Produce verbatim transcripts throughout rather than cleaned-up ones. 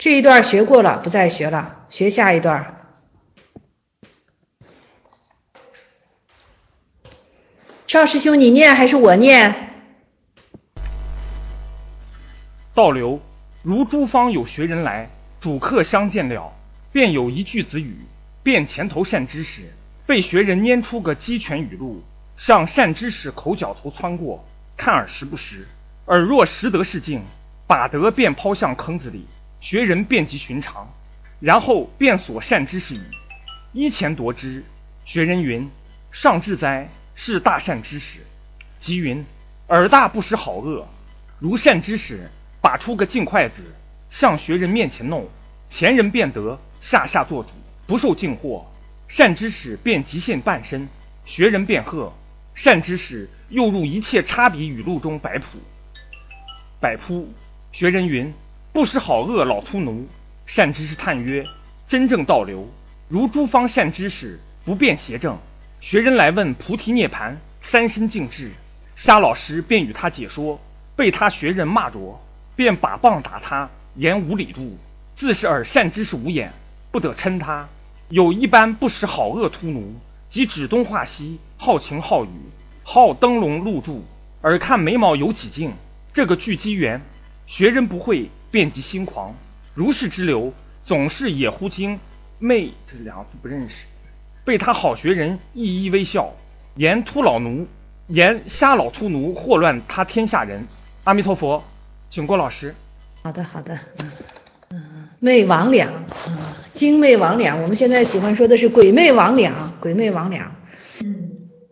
这一段学过了，不再学了，学下一段。邵师兄，你念还是我念？ 倒流，如诸方有学人来，主客相见了，便有一句子语，便前头善知识，被学人拈出个鸡犬语录，向善知识口角头窜过，看耳识不识，耳若识得是境，把得便抛向坑子里，学人便即寻常，然后便所善知识矣。依前夺之，学人云：上至哉，是大善知识。即云：耳大不识好恶，如善知识，把出个净筷子，向学人面前弄，前人便得下下做主，不受禁惑。善知识便极现半身，学人便喝，善知识又入一切差别语录中摆谱。摆铺，学人云：不识好恶老秃奴。善知识叹曰：真正倒流，如诸方善知识，不辨邪正。学人来问菩提涅盘三身净智，沙老师便与他解说，被他学人骂着，便把棒打他，言无理度，自是尔善知识无眼，不得称他。有一般不识好恶秃奴，即指东画西，好情好语，好灯笼露柱，而看眉毛有几净，这个具机缘，学人不会，便即心狂。如是之流，总是也乎经昧，这两个字不认识，被他好学人一一微笑，言秃老奴，言瞎老秃奴祸乱他天下人。阿弥陀佛，请郭老师。 好的好的，嗯嗯，昧魍魉，嗯，精昧魍魉，我们现在喜欢说的是鬼魅魍魉，鬼魅魍魉。嗯，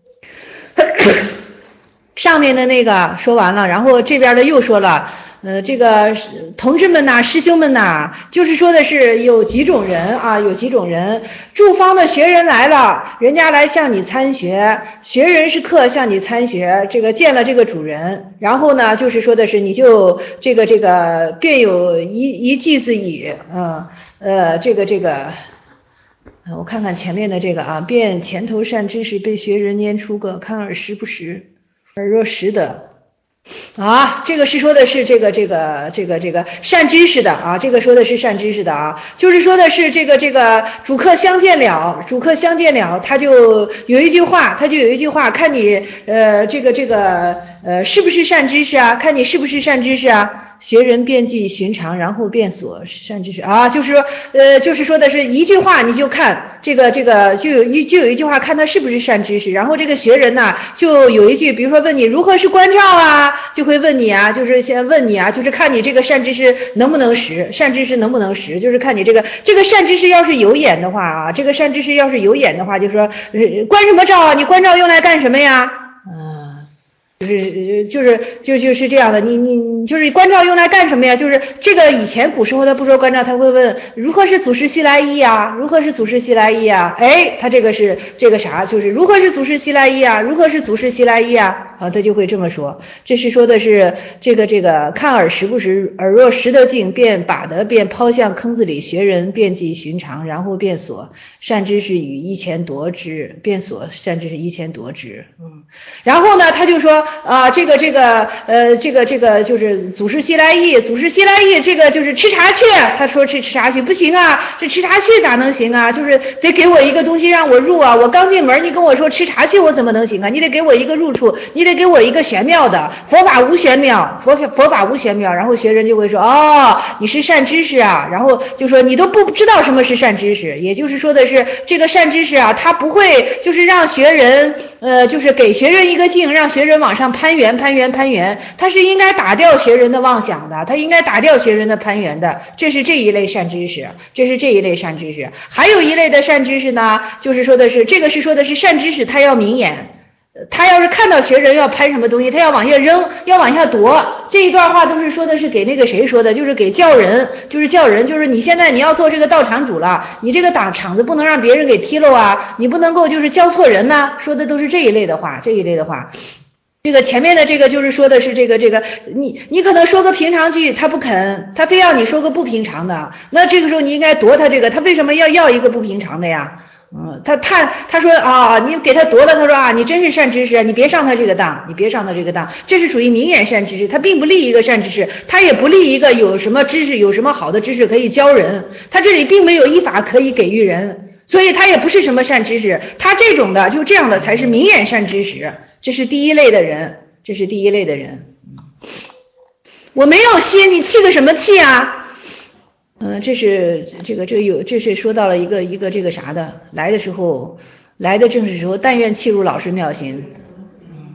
上面的那个说完了，然后这边的又说了。呃，这个同志们呐，师兄们呐，就是说的是有几种人啊，有几种人，诸方的学人来了，人家来向你参学，学人是客向你参学，这个见了这个主人，然后呢，就是说的是你就这个这个便有一一句子语，嗯呃，这个这个。我看看前面的这个啊，便前头善知识被学人拈出个，看耳识不识，耳若识得。啊，这个是说的是这个这个这个这个善知识的啊，这个说的是善知识的啊，就是说的是这个这个主客相见了，主客相见了，他就有一句话，他就有一句话，看你呃这个这个呃是不是善知识啊？看你是不是善知识啊？学人遍计寻常，然后便所善知识啊，就是说呃就是说的是一句话，你就看这个这个就有一就有一句话，看他是不是善知识，然后这个学人呢就有一句，比如说问你如何是观照啊，就会问你啊，就是先问你啊，就是看你这个善知识能不能识，善知识能不能识，就是看你这个这个善知识要是有眼的话啊，这个善知识要是有眼的话，就说呃观什么照啊？你观照用来干什么呀？嗯。就是就是就就是这样的，你你就是观照用来干什么呀？就是这个以前古时候他不说观照，他会问如何是祖师西来意啊？如何是祖师西来意啊？哎，他这个是这个啥？就是如何是祖师西来意啊？如何是祖师西来意啊？啊，他就会这么说。这是说的是这个这个看耳识不识，耳若识得境，便把得便抛向坑子里，学人遍计寻常，然后便所善知识与一前夺之，便所善知识一前夺之。嗯，然后呢，他就说。啊，这个这个呃，这个这个就是祖师西来意，祖师西来意，这个就是吃茶去。他说吃吃茶去不行啊，这吃茶去咋能行啊？就是得给我一个东西让我入啊。我刚进门，你跟我说吃茶去，我怎么能行啊？你得给我一个入处，你得给我一个玄妙的。佛法无玄妙，佛佛法无玄妙。然后学人就会说，哦，你是善知识啊。然后就说你都不知道什么是善知识，也就是说的是这个善知识啊，他不会就是让学人呃，就是给学人一个境，让学人往上攀援攀援攀援，他是应该打掉学人的妄想的，他应该打掉学人的攀援的，这是这一类善知识，这是这一类善知识。还有一类的善知识呢，就是说的是这个是说的是善知识，他要明眼，他要是看到学人要攀什么东西，他要往下扔，要往下夺。这一段话都是说的是给那个谁说的，就是给教人，就是教人，就是你现在你要做这个道场主了，你这个党场子不能让别人给踢漏啊，你不能够就是教错人呐，说的都是这一类的话，这一类的话。这个前面的这个就是说的是这个这个你你可能说个平常句他不肯，他非要你说个不平常的，那这个时候你应该夺他这个，他为什么要要一个不平常的呀？ 嗯，他他他说啊，你给他夺了，他说啊，你真是善知识，你别上他这个当，你别上他这个当，这是属于明眼善知识，他并不立一个善知识，他也不立一个有什么知识，有什么好的知识可以教人，他这里并没有依法可以给予人，所以他也不是什么善知识，他这种的就这样的才是明眼善知识，这是第一类的人，这是第一类的人。我没有心，你气个什么气啊？嗯，这是这个这个有，这是说到了一个一个这个啥的，来的时候，来的正是时候，但愿契入老师妙心。嗯，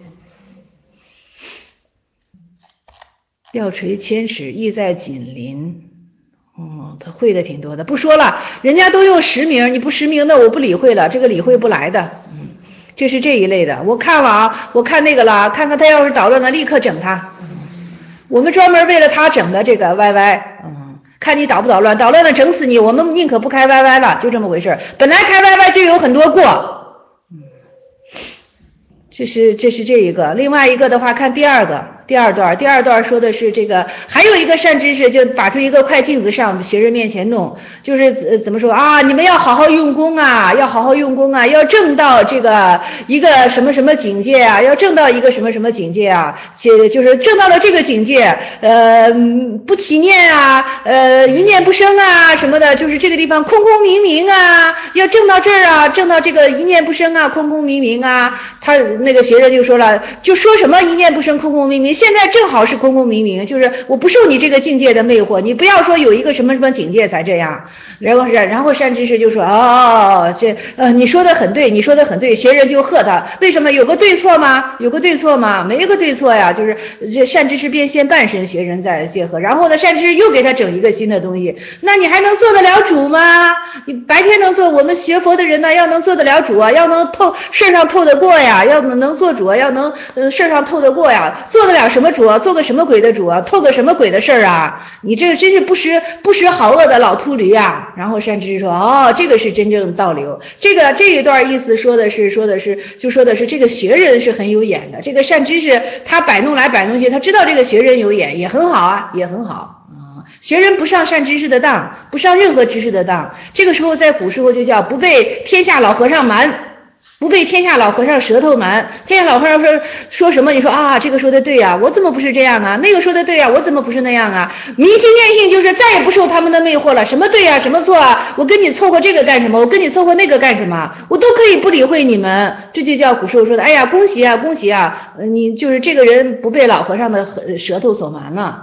吊垂千尺，意在紧邻。哦，他会的挺多的，不说了，人家都用实名，你不实名的我不理会了，这个理会不来的。嗯，这是这一类的，我看了啊，我看那个了，看看他要是捣乱了，立刻整他。我们专门为了他整的这个 Y Y。嗯。看你捣不捣乱，捣乱了整死你，我们宁可不开 Y Y 了，就这么回事。本来开 Y Y 就有很多过，嗯，这是这是这一个。另外一个的话，看第二个第二段，第二段说的是这个，还有一个善知识，就把出一个快镜子上学生面前弄，就是呃怎么说啊？你们要好好用功啊，要好好用功啊，要证到这个一个什么什么境界啊，要证到一个什么什么境界啊，且就是证到了这个境界，呃，不起念啊，呃，一念不生啊什么的，就是这个地方空空明明啊，要证到这儿啊，证到这个一念不生啊，空空明明啊。他那个学生就说了，就说什么一念不生，空空明明，现在正好是空空明明，就是我不受你这个境界的魅惑，你不要说有一个什么什么境界才这样。然后是，然后善知识就说，哦，这呃你说的很对，你说的很对，学人就喝他，为什么？有个对错吗？有个对错吗？没个对错呀，就是这善知识变现半身，学人在结合。然后呢，善知识又给他整一个新的东西，那你还能做得了主吗？你白天能做，我们学佛的人呢，要能做得了主啊，要能透事上透得过呀，要能能做主啊，要能呃事上透得过呀，做得了什么主啊？做个什么鬼的主啊？透个什么鬼的事儿啊？你这个真是不识不识好恶的老秃驴啊！然后善知识说，哦，这个是真正道流。这个这一段意思说的是说的是就说的是这个学人是很有眼的，这个善知识他摆弄来摆弄去，他知道这个学人有眼，也很好啊，也很好。学人不上善知识的当，不上任何知识的当，这个时候在古时候就叫不被天下老和尚瞒，不被天下老和尚舌头瞒。天下老和尚说说什么，你说啊这个说的对啊，我怎么不是这样啊？那个说的对啊，我怎么不是那样啊？明心见性就是再也不受他们的魅惑了，什么对啊，什么错啊？我跟你凑合这个干什么？我跟你凑合那个干什么？我都可以不理会你们。这就叫古时候说的，哎呀，恭喜啊，恭喜啊！你就是这个人不被老和尚的舌头所瞒了。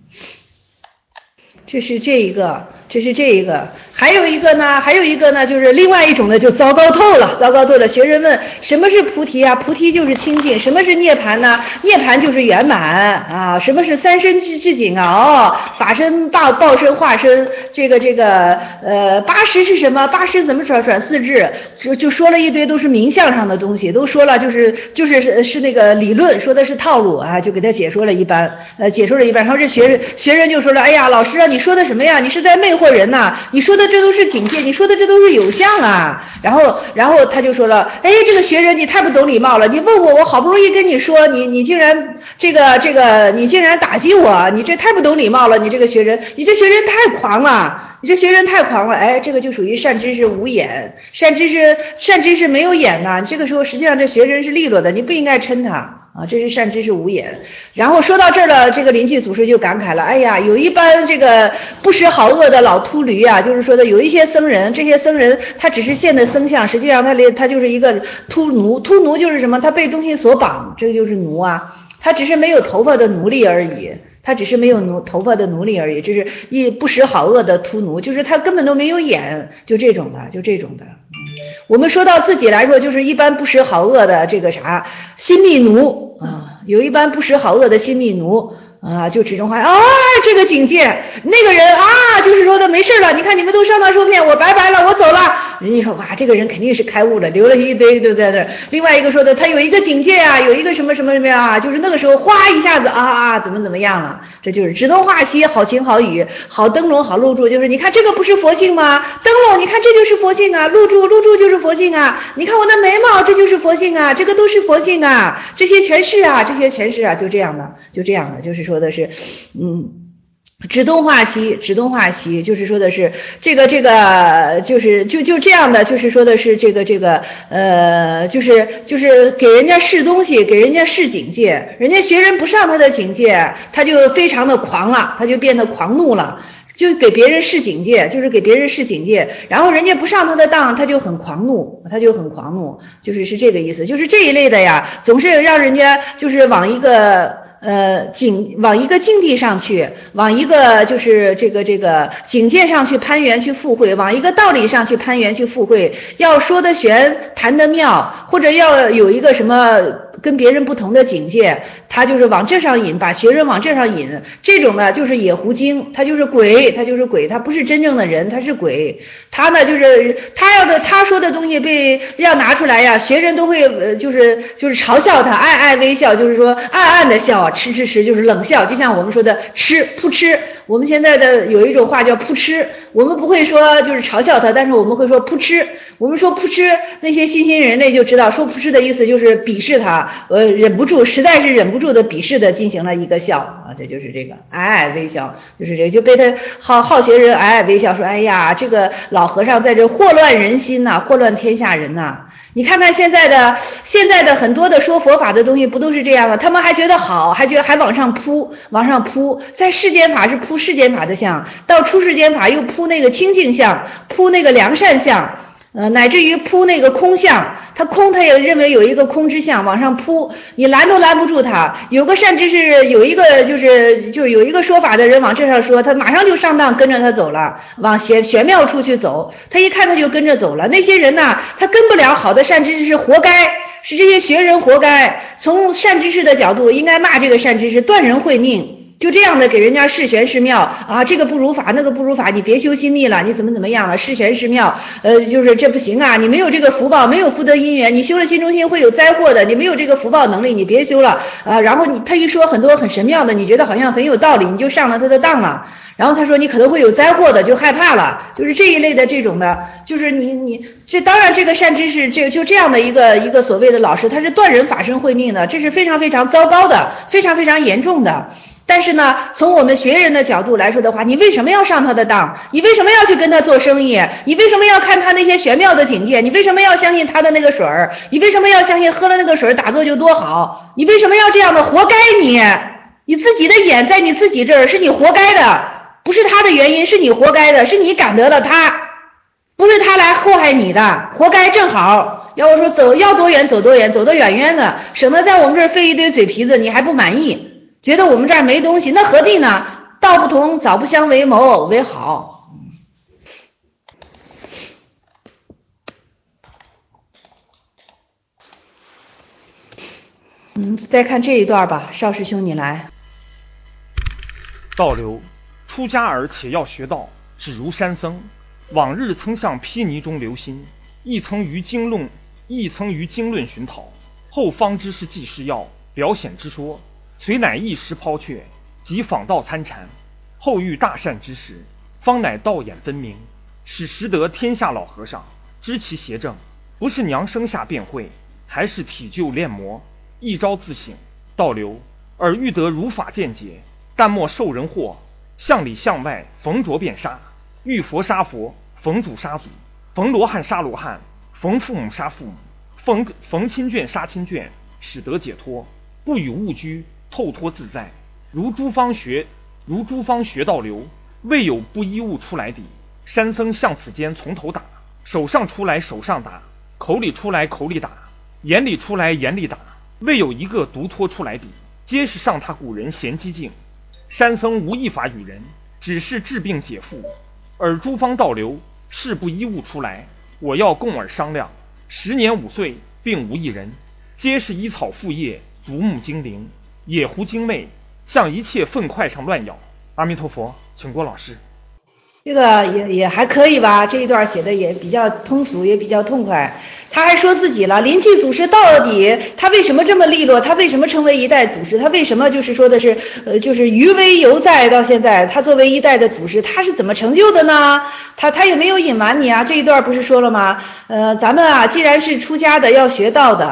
这是这一个，这是这一个，还有一个呢，还有一个呢，就是另外一种呢，就糟糕透了，糟糕透了。学人问什么是菩提啊？菩提就是清净。什么是涅槃呢？涅槃就是圆满啊。什么是三身之境啊？哦，法身、报报身、化身，这个这个呃，八识是什么？八识怎么转转四智？就就说了一堆都是名相上的东西，都说了就是就是是那个理论，说的是套路啊，就给他解说了一般，呃，解说了一半。然后这学人学人就说了，哎呀，老师啊，你说的什么呀？你是在魅惑人呐！你说的这都是警戒，你说的这都是有相啊。然后然后他就说了，哎，这个学人你太不懂礼貌了，你问我，我好不容易跟你说，你你竟然这个这个你竟然打击我，你这太不懂礼貌了，你这个学人，你这学人太狂了。你这学人太狂了，哎，这个就属于善知识无眼，善知识善知识没有眼呐。这个时候实际上这学人是利落的，你不应该嗔他啊，这是善知识无眼。然后说到这儿了，这个灵济祖师就感慨了，哎呀，有一般这个不识好恶的老秃驴啊，就是说的有一些僧人，这些僧人他只是现的僧相，实际上他他就是一个秃奴，秃奴就是什么？他被东西所绑，这个就是奴啊，他只是没有头发的奴隶而已。他只是没有奴头发的奴隶而已，这是一不识好恶的秃奴，就是他根本都没有眼，就这种的，就这种的。我们说到自己来说，就是一般不识好恶的这个啥心密奴啊，有一般不识好恶的心密奴啊，就指中话啊，这个警戒，那个人啊，就是说的没事了，你看你们都上当受骗，我拜拜了，我走了。人家说哇，这个人肯定是开悟了，留了一堆，对不对？另外一个说的，他有一个警戒啊，有一个什么什么什么呀，就是那个时候哗一下子啊啊，怎么怎么样了？这就是指东画西，好情好语，好灯笼，好露柱，就是你看这个不是佛性吗？灯笼，你看这就是佛性啊，露柱，露柱就是佛性啊，你看我的眉毛，这就是佛性啊，这个都是佛性啊，这些全是啊，这些全是啊，就这样的，就这样的，就是说的是，嗯。 指东画西，指东画西，就是说的是这个这个，就是就就这样的，就是说的是这个这个呃，就是就是给人家试东西，给人家试警戒，人家学人不上他的警戒，他就非常的狂了，他就变得狂怒了，就给别人试警戒，就是给别人试警戒，然后人家不上他的当，他就很狂怒，他就很狂怒，就是是这个意思，就是这一类的呀，总是让人家就是往一个。呃，警往一个境地上去，往一个就是这个这个境界上去攀援去附会，往一个道理上去攀援去附会，要说得玄，谈得妙，或者要有一个什么跟别人不同的境界，他就是往这上引，把学人往这上引，这种呢就是野狐精，他就是鬼，他就是鬼，他不是真正的人，他是鬼，他呢就是他要的他说的东西被要拿出来呀，学人都会呃就是就是嘲笑他，爱爱微笑，就是说暗暗的笑啊。吃吃吃就是冷笑，就像我们说的吃扑哧，我们现在的有一种话叫扑哧，我们不会说就是嘲笑他，但是我们会说扑哧，我们说扑哧，那些新兴人类就知道说扑哧的意思就是鄙视他，呃忍不住，实在是忍不住的鄙视的进行了一个笑啊，这就是这个矮矮微笑，就是这个就被他好好学人矮矮微笑说，哎呀，这个老和尚在这祸乱人心呐、啊，祸乱天下人呐、啊。你看看现在的现在的很多的说佛法的东西不都是这样的，他们还觉得好，还觉得还往上扑往上扑，在世间法是扑世间法的相，到出世间法又扑那个清净相，扑那个良善相，呃乃至于扑那个空相，他空他也认为有一个空之相往上扑，你拦都拦不住他。有个善知识有一个就是就是有一个说法的人往这上说，他马上就上当跟着他走了，往玄玄妙处去走，他一看他就跟着走了。那些人呢，他跟不了好的善知识是活该，是这些学人活该。从善知识的角度应该骂这个善知识断人慧命，就这样的给人家是玄是妙啊，这个不如法那个不如法，你别修心密了，你怎么怎么样了，是玄是妙，呃就是这不行啊，你没有这个福报，没有福德因缘，你修了心中心会有灾祸的，你没有这个福报能力，你别修了啊。然后你他一说很多很神妙的，你觉得好像很有道理，你就上了他的当了。然后他说你可能会有灾祸的，就害怕了，就是这一类的这种的，就是你你这当然这个善知识这就这样的一个一个所谓的老师，他是断人法身慧命的，这是非常非常糟糕的，非常非常严重的。但是呢，从我们学人的角度来说的话，你为什么要上他的当？你为什么要去跟他做生意？你为什么要看他那些玄妙的境界？你为什么要相信他的那个水儿？你为什么要相信喝了那个水打坐就多好？你为什么要这样的？活该你！你自己的眼在你自己这儿，是你活该的。不是他的原因，是你活该的，是你感得了他，不是他来祸害你的，活该正好。要我说走要多远走多远，走得远远的，省得在我们这儿费一堆嘴皮子，你还不满意，觉得我们这儿没东西，那何必呢？道不同，早不相为谋为好。嗯，再看这一段吧，邵师兄你来。 道流。出家而且要学道，只如山僧。往日曾向披泥中留心，亦曾于经论，亦曾于经论寻讨。后方知是济世要，表显之说，虽乃一时抛却，即访道参禅。后遇大善之时，方乃道眼分明，使识得天下老和尚，知其邪正，不是娘生下便会，还是体旧练魔。一朝自省，道流，尔欲得如法见解，但莫受人惑。向里向外，逢着便杀，遇佛杀佛，逢祖杀祖，逢罗汉杀罗汉，逢父母杀父母，逢逢亲眷杀亲眷，使得解脱，不与物居，透脱自在。如诸方学，如诸方学道流，未有不依物出来抵。山僧向此间从头打，手上出来手上打，口里出来口里打，眼里出来眼里打，未有一个独脱出来抵，皆是上他古人贤机境。山僧无一法与人，只是治病解缚，而诸方道流，事不依物出来，我要共尔商量。十年五岁，并无一人，皆是依草附叶，足目精灵，野狐精魅，向一切粪块上乱咬。阿弥陀佛，请郭老师。 这个也也还可以吧，这一段写的也比较通俗，也比较痛快。他还说自己了，临济祖师到底他为什么这么利落？他为什么成为一代祖师？他为什么就是说的是呃，就是余威犹在到现在？他作为一代的祖师，他是怎么成就的呢？他他也没有隐瞒你啊，这一段不是说了吗？呃，咱们啊，既然是出家的，要学道的。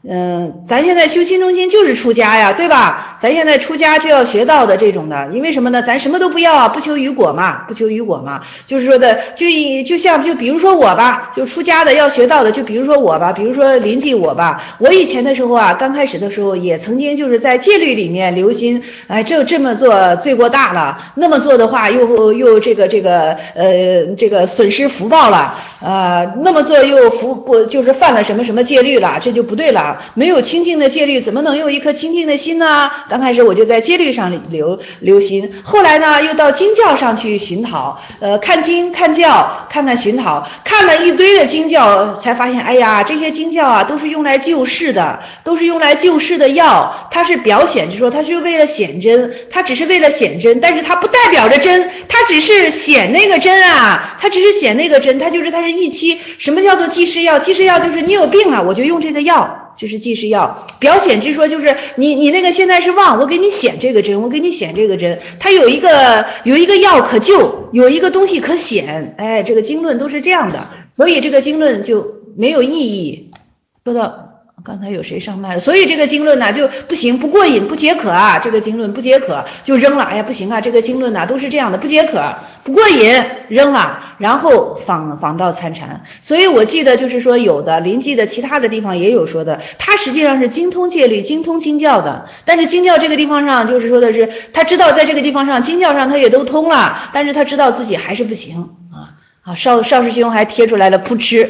嗯，咱现在修心中心就是出家呀，对吧？咱现在出家就要学道的这种的，因为什么呢？咱什么都不要啊，不求于果嘛，不求于果嘛。就是说的，就就像就比如说我吧，就出家的要学道的，就比如说我吧，比如说临济我吧，我以前的时候啊，刚开始的时候也曾经就是在戒律里面留心，哎，这这么做罪过大了，那么做的话又又这个这个呃这个损失福报了，呃，那么做又福不就是犯了什么什么戒律了，这就不对了。没有清净的戒律，怎么能有一颗清净的心呢？刚开始我就在戒律上留留心，后来呢又到经教上去寻讨，呃，看经看教，看看寻讨，看了一堆的经教，才发现，哎呀，这些经教啊都是用来救世的，都是用来救世的药，它是表显，就说它是为了显真，它只是为了显真，但是它不代表着真，它只是显那个真啊，它只是显那个真，它就是它是一期。什么叫做济世药？济世药就是你有病了，我就用这个药。这是济世药，表显之说就是你你那个现在是妄，我给你显这个真，我给你显这个真，它有一个有一个药可救，有一个东西可显，哎，这个经论都是这样的，所以这个经论就没有意义。说到刚才有谁上麦了，所以这个经论呢就不行，不过瘾，不解渴啊，这个经论不解渴就扔了，哎呀不行啊，这个经论呢都是这样的，不解渴不过瘾扔了，然后仿仿道参禅。所以我记得就是说有的临济的其他的地方也有说的，他实际上是精通戒律精通经教的，但是经教这个地方上就是说的是他知道在这个地方上经教上他也都通了，但是他知道自己还是不行啊啊，邵邵师兄还贴出来了噗嗤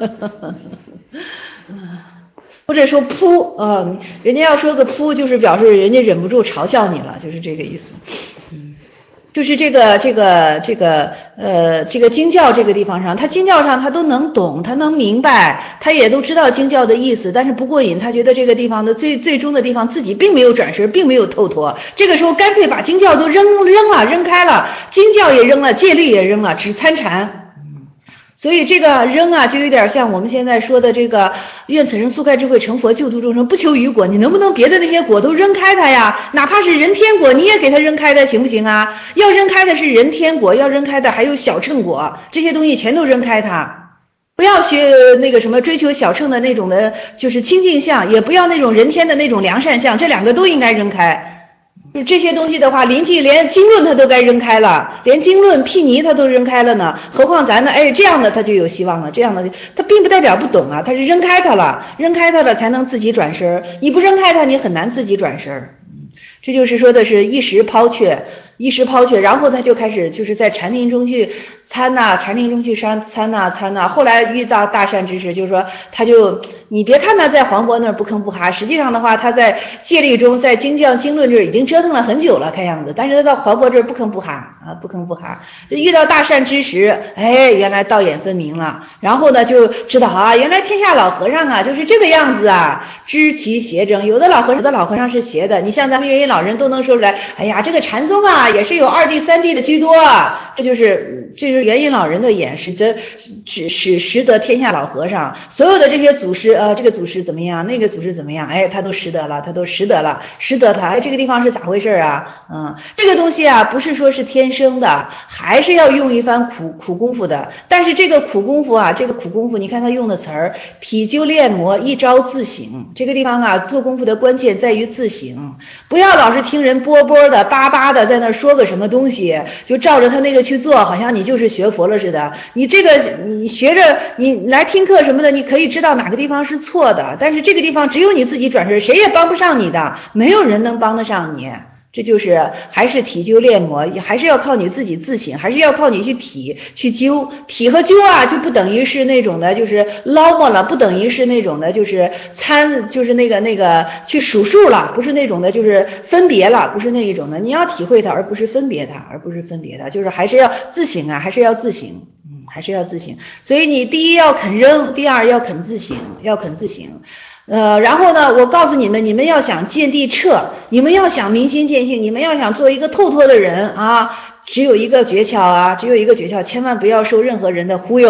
或者说扑啊，人家要说个扑，就是表示人家忍不住嘲笑你了，就是这个意思。嗯，就是这个这个这个呃这个经教这个地方上，他经教上他都能懂，他能明白，他也都知道经教的意思，但是不过瘾，他觉得这个地方的最最终的地方自己并没有转身，并没有透脱。这个时候干脆把经教都扔扔了，扔开了，经教也扔了，戒律也扔了，只参禅。所以这个扔啊，就有点像我们现在说的这个愿此生速开智慧成佛救度众生，不求于果，你能不能别的那些果都扔开它呀？哪怕是人天果你也给它扔开的行不行啊？要扔开的是人天果，要扔开的还有小乘果，这些东西全都扔开它。不要学那个什么追求小乘的那种的就是清净相，也不要那种人天的那种良善相，这两个都应该扔开。就这些东西的话，临济连经论他都该扔开了，连经论毗尼他都扔开了呢，何况咱呢？哎，这样的他就有希望了，这样的他并不代表不懂啊，他是扔开他了，扔开他了才能自己转身，你不扔开他，你很难自己转身。这就是说的是一时抛却，一时抛却，然后他就开始就是在禅定中去参呐、啊，禅定中去参参呐参呐，后来遇到大善知识，就是说他就你别看他在黄渤那儿不吭不哈，实际上的话他在戒律中在经教经论这儿已经折腾了很久了看样子，但是他到黄渤这儿不吭不哈啊，不吭不哈，就遇到大善知识，哎，原来道眼分明了，然后呢就知道啊，原来天下老和尚啊就是这个样子啊，知其邪正，有的老和尚有的老和尚是邪的，你像咱们元音老人都能说出来，哎呀，这个禅宗啊也是有二谛三谛的居多啊，这就是这就是元音老人的眼，使得使使识得天下老和尚，所有的这些祖师呃，这个祖师怎么样，那个祖师怎么样，哎，他都识得了，他都识得了，识得他，哎，这个地方是咋回事啊？嗯，这个东西啊，不是说是天生的，还是要用一番苦苦功夫的。但是这个苦功夫啊，这个苦功夫，你看他用的词儿，体究炼磨，一朝自省。这个地方啊，做功夫的关键在于自省，不要老是听人波波的、巴巴的在那说个什么东西，就照着他那个去做，好像你就是学佛了似的。你这个你学着，你来听课什么的，你可以知道哪个地方是错的，但是这个地方只有你自己转身，谁也帮不上你的，没有人能帮得上你。这就是还是体究炼磨，还是要靠你自己自省，还是要靠你去体去究。体和究啊，就不等于是那种的就是捞摸了，不等于是那种的就是参就是那个那个去数数了，不是那种的就是分别了，不是那一种的。你要体会它，而不是分别它，而不是分别它，就是还是要自省啊，还是要自省，嗯，还是要自省。所以你第一要肯扔，第二要肯自省，要肯自省。呃，然后呢，我告诉你们，你们要想见地彻，你们要想明心见性，你们要想做一个透脱的人啊，只有一个诀窍啊，只有一个诀窍，千万不要受任何人的忽悠，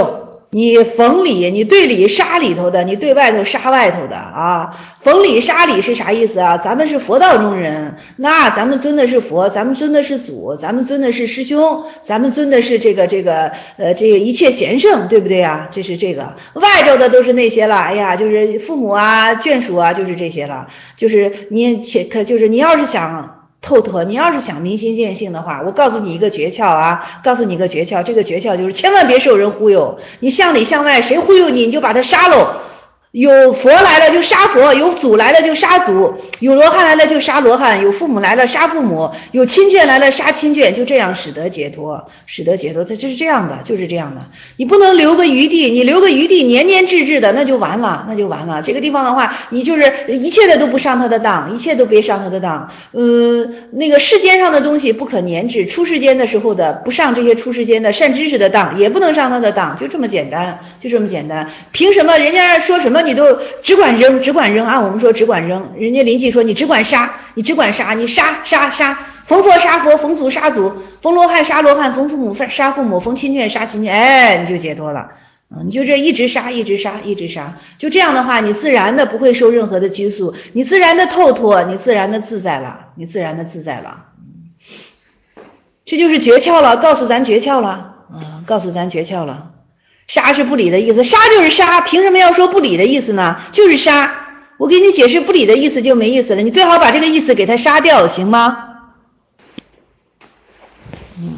你缝里，你对里杀里头的，你对外头杀外头的啊。缝里杀里是啥意思啊？咱们是佛道中人，那咱们尊的是佛，咱们尊的是祖，咱们尊的是师兄，咱们尊的是这个这个呃这个一切贤圣，对不对啊？这是这个外头的都是那些了，哎呀，就是父母啊、眷属啊，就是这些了。就是你且可就是你要是想透脱，你要是想明心见性的话，我告诉你一个诀窍啊，告诉你一个诀窍，这个诀窍就是千万别受人忽悠，你向里向外谁忽悠你，你就把他杀喽。有佛来了就杀佛，有祖来了就杀祖，有罗汉来了就杀罗汉，有父母来了杀父母，有亲眷来了杀亲眷，就这样使得解脱，使得解脱，它就是这样的，就是这样的。你不能留个余地，你留个余地年年滞滞的，那就完了，那就完了。这个地方的话，你就是一切的都不上他的当，一切都别上他的当。嗯，那个世间上的东西不可粘滞，出世间的时候的不上这些出世间的善知识的当，也不能上他的当，就这么简单，就这么简单。凭什么人家说什么你都只管扔，只管扔啊？我们说只管扔，人家邻居说你只管杀，你只管杀，你杀杀杀，逢佛杀佛，逢祖杀祖，逢罗汉杀罗汉，逢父母杀父母，逢亲眷杀亲眷，哎，你就解脱了。嗯，你就这一直杀，一直杀，一直杀，就这样的话，你自然的不会受任何的拘束，你自然的透脱，你自然的自在了，你自然的自在了。这就是诀窍了，告诉咱诀窍了，嗯，告诉咱诀窍了。杀是不理的意思，杀就是杀，凭什么要说不理的意思呢？就是杀。我给你解释不理的意思就没意思了，你最好把这个意思给它杀掉，行吗？嗯。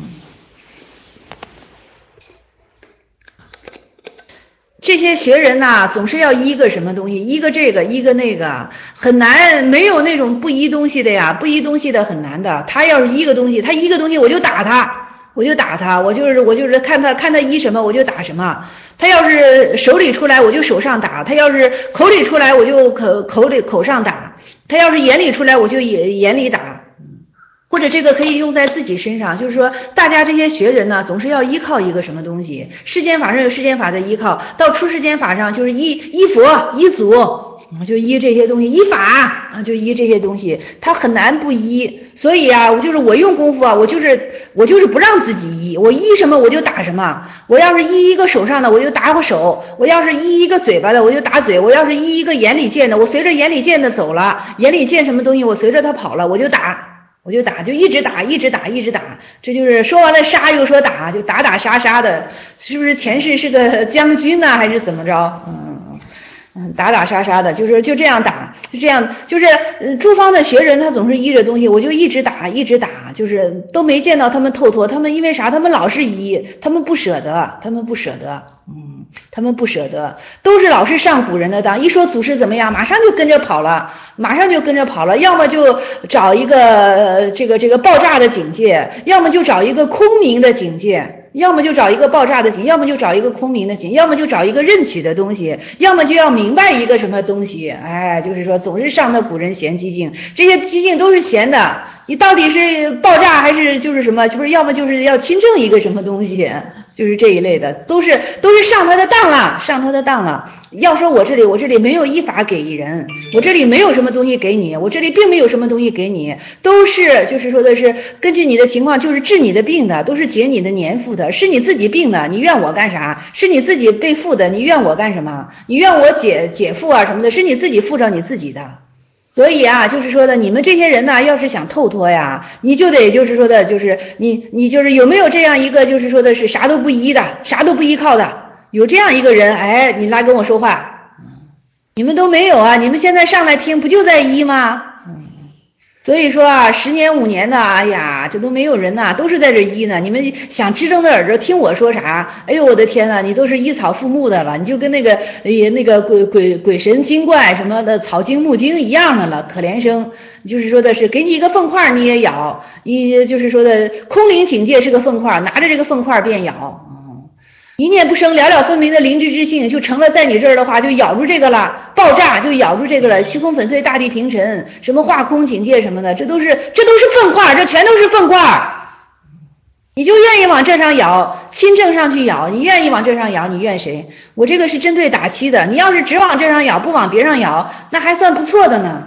这些学人呐、啊，总是要依个什么东西，依个这个，依个那个，很难，没有那种不依东西的呀，不依东西的很难的。他要是依个东西，他依个东西我就打他。我就打他，我就是我就是看他看他依什么我就打什么。他要是手里出来我就手上打，他要是口里出来我就口口里口上打，他要是眼里出来我就眼眼里打。或者这个可以用在自己身上，就是说大家这些学人呢，总是要依靠一个什么东西。世间法上有世间法的依靠，到出世间法上就是依依佛依祖，就依这些东西，依法啊，就依这些东西，他很难不依。所以啊，我就是我用功夫啊，我就是我就是不让自己依，我依什么我就打什么。我要是依一个手上的，我就打我手；我要是依一个嘴巴的，我就打嘴；我要是依一个眼里见的，我随着眼里见的走了，眼里见什么东西，我随着他跑了，我就打。我就打，就一直打，一直打，一直打，这就是说完了杀又说打，就打打杀杀的，是不是前世是个将军呢，还是怎么着？嗯嗯，打打杀杀的，就是就这样打，就这样，就是呃诸方的学人他总是依着东西，我就一直打，一直打，就是都没见到他们透脱，他们因为啥？他们老是依，他们不舍得，他们不舍得，嗯，他们不舍得，都是老是上古人的当，一说祖师怎么样，马上就跟着跑了。马上就跟着跑了，要么就找一个、呃、这个这个爆炸的警戒，要么就找一个空明的警戒，要么就找一个爆炸的警，要么就找一个空明的警，要么就找一个认取的东西，要么就要明白一个什么东西。哎，就是说总是上的古人嫌激进，这些激进都是闲的，你到底是爆炸还是就是什么，就是要么就是要亲证一个什么东西，就是这一类的，都是都是上他的当了，上他的当了。要说我这里我这里没有依法给人，我这里没有什么东西给你，我这里并没有什么东西给你，都是就是说的是根据你的情况，就是治你的病的，都是解你的年富的，是你自己病的，你怨我干啥？是你自己被负的，你怨我干什么？你怨我解解负啊什么的，是你自己负着你自己的。所以啊，就是说的，你们这些人呢，要是想透脱呀，你就得就是说的，就是你你就是有没有这样一个就是说的是啥都不依的，啥都不依靠的，有这样一个人，哎，你来跟我说话，你们都没有啊，你们现在上来听不就在依吗？所以说啊，十年五年的，哎呀，这都没有人呐，都是在这依呢。你们想支睁的耳朵听我说啥？哎呦我的天呐，你都是依草附木的了，你就跟那个哎那个鬼鬼鬼神精怪什么的草精木精一样的了，可怜生。就是说的是给你一个粪块你也咬，你就是说的空灵警戒是个粪块，拿着这个粪块便咬。一念不生，了了分明的灵智之性就成了，在你这儿的话就咬住这个了，爆炸就咬住这个了，虚空粉碎，大地平沉，什么化空警戒什么的，这都是这都是粪块，这全都是粪块。你就愿意往这上咬，亲正上去咬，你愿意往这上咬，你怨谁？我这个是针对打七的，你要是只往这上咬，不往别上咬，那还算不错的呢。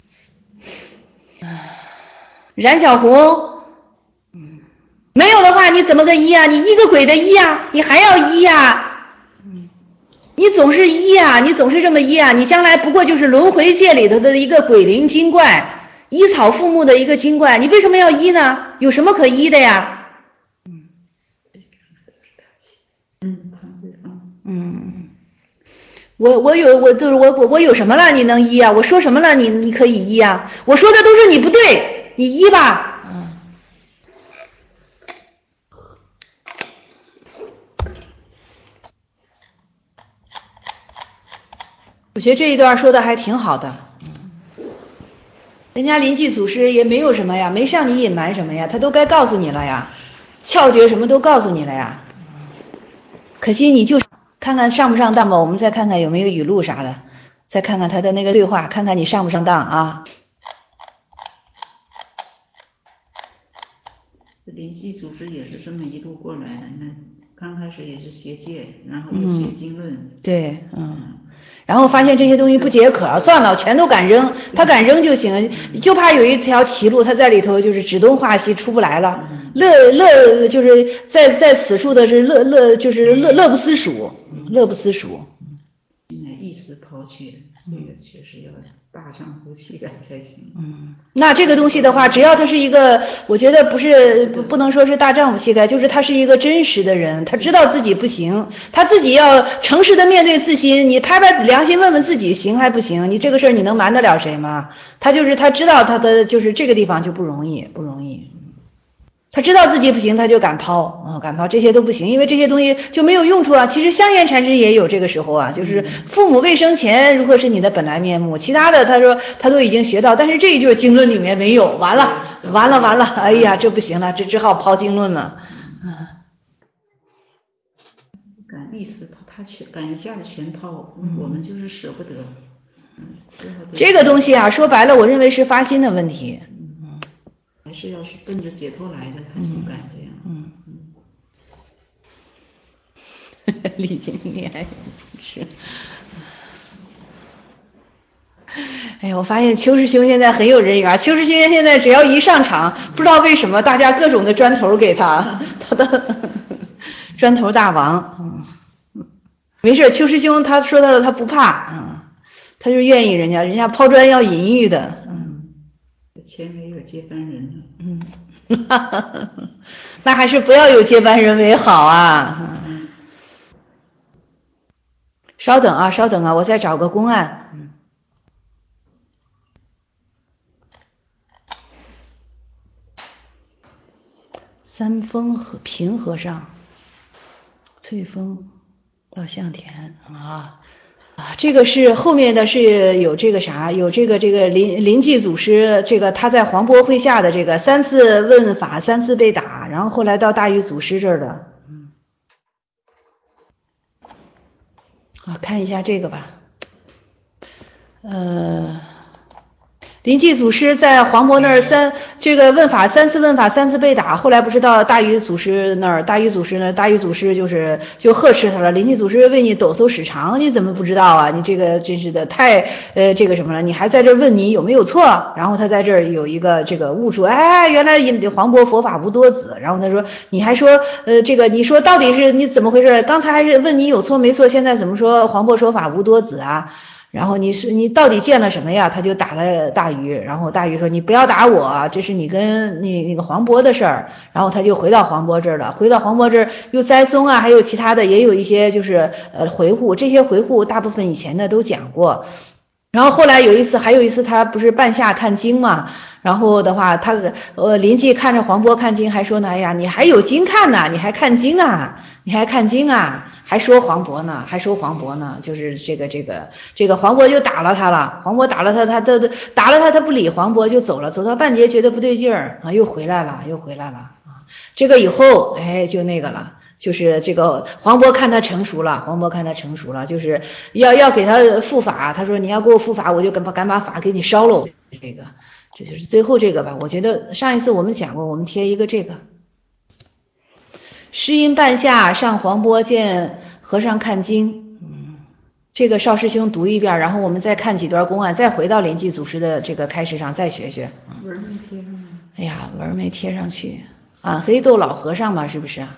冉小红，没有的话， 你怎么个医啊？你医个鬼的医啊？你还要医啊？你总是医啊，你总是这么医啊，你将来不过就是轮回界里头的一个鬼灵精怪，依草附木的一个精怪，你为什么要医呢？有什么可医的呀？嗯嗯，我我有我就是我我我有什么了？你能医啊？我说什么了？你你可以医啊？我说的都是你不对，你医吧。嗯。我觉得这一段说的还挺好的，人家临济祖师也没有什么呀，没向你隐瞒什么呀，他都该告诉你了呀，窍诀什么都告诉你了呀。可惜你就看看上不上当吧，我们再看看有没有语录啥的，再看看他的那个对话，看看你上不上当啊。 临济祖师也是这么一路过来的，那刚开始也是学戒，然后又学经论， 嗯、对，嗯。然后发现这些东西不解渴，算了，全都敢扔，他敢扔就行，就怕有一条歧路，他在里头就是指东画西出不来了。乐乐就是在在此处的是乐乐就是乐乐不思蜀，乐不思蜀。 现在一时抛却，这个确实要大丈夫气概才行。 嗯，那这个东西的话，只要他是一个，我觉得不是不不能说是大丈夫气概，就是他是一个真实的人，他知道自己不行，他自己要诚实的面对自心，你拍拍良心问问自己行还不行？你这个事儿你能瞒得了谁吗？他就是他知道他的就是这个地方就不容易，不容易。他知道自己不行，他就敢抛，嗯，敢抛，这些都不行，因为这些东西就没有用处啊。其实香严禅师也有这个时候啊，就是父母未生前如何是你的本来面目，其他的他说他都已经学到，但是这一句经论里面没有，完了，完了，完了，哎呀，这不行了，这只好抛经论了。嗯， 敢一时抛，他全敢一下子全抛，嗯、我们就是舍不得。嗯， 这个东西啊，说白了，我认为是发心的问题。 还是要是奔着解脱来的，他就敢这样。 嗯嗯。李经理还是，哎呀，我发现邱师兄现在很有人缘。邱师兄现在只要一上场，不知道为什么大家各种的砖头给他，他的砖头大王。嗯，没事，邱师兄他说到了，他不怕，嗯，他就愿意人家，人家抛砖要引玉的，嗯。 前没有接班人了， 嗯。那还是不要有接班人为好啊。嗯、稍等啊，稍等啊，我再找个公案。嗯、三峰和平和尚，翠峰到向田啊。啊，这个是后面的是有这个啥，有这个这个临临济祖师，这个他在黄波麾下的这个三次问法，三次被打，然后后来到大禹祖师这儿的，嗯，啊，看一下这个吧，呃。临济祖师在黄渤那儿三这个问法三次问法三次被打，后来不是到大禹祖师那儿，大禹祖师呢，大禹祖师就是就呵斥他了，临济祖师为你抖擞使长，你怎么不知道啊？你这个真是的太呃这个什么了？你还在这问你有没有错？然后他在这儿有一个这个悟出，哎，原来黄渤佛法无多子。然后他说你还说呃这个你说到底是你怎么回事？刚才还是问你有错没错，现在怎么说黄渤说法无多子啊？然后你是你到底见了什么呀？他就打了大禹，然后大禹说你不要打我，这是你跟你那个黄渤的事儿。然后他就回到黄渤这儿了，回到黄渤这儿又栽松啊，还有其他的也有一些就是呃回护，这些回护大部分以前的都讲过。然后后来有一次，还有一次他不是半夏看经嘛，然后的话他呃临济看着黄渤看经，还说呢，哎呀你还有经看呢，你还看经啊，你还看经啊。还说黄渤呢，还说黄渤呢，就是这个这个这个黄渤就打了他了，黄渤打了他，他都打了他，他不理黄渤就走了，走到半截觉得不对劲儿啊，又回来了，又回来了啊。这个以后哎就那个了，就是这个黄渤看他成熟了，黄渤看他成熟了，就是要要给他复法，他说你要给我复法，我就敢把敢把法给你烧了。这个这就是最后这个吧，我觉得上一次我们讲过，我们贴一个这个。诗音半夏上黄渤见和尚看经，嗯，这个邵师兄读一遍，然后我们再看几段公案，再回到临济祖师的这个开始上再学学。 文没贴上吗？ 哎呀，文没贴上去。 啊，黑豆老和尚嘛，是不是啊？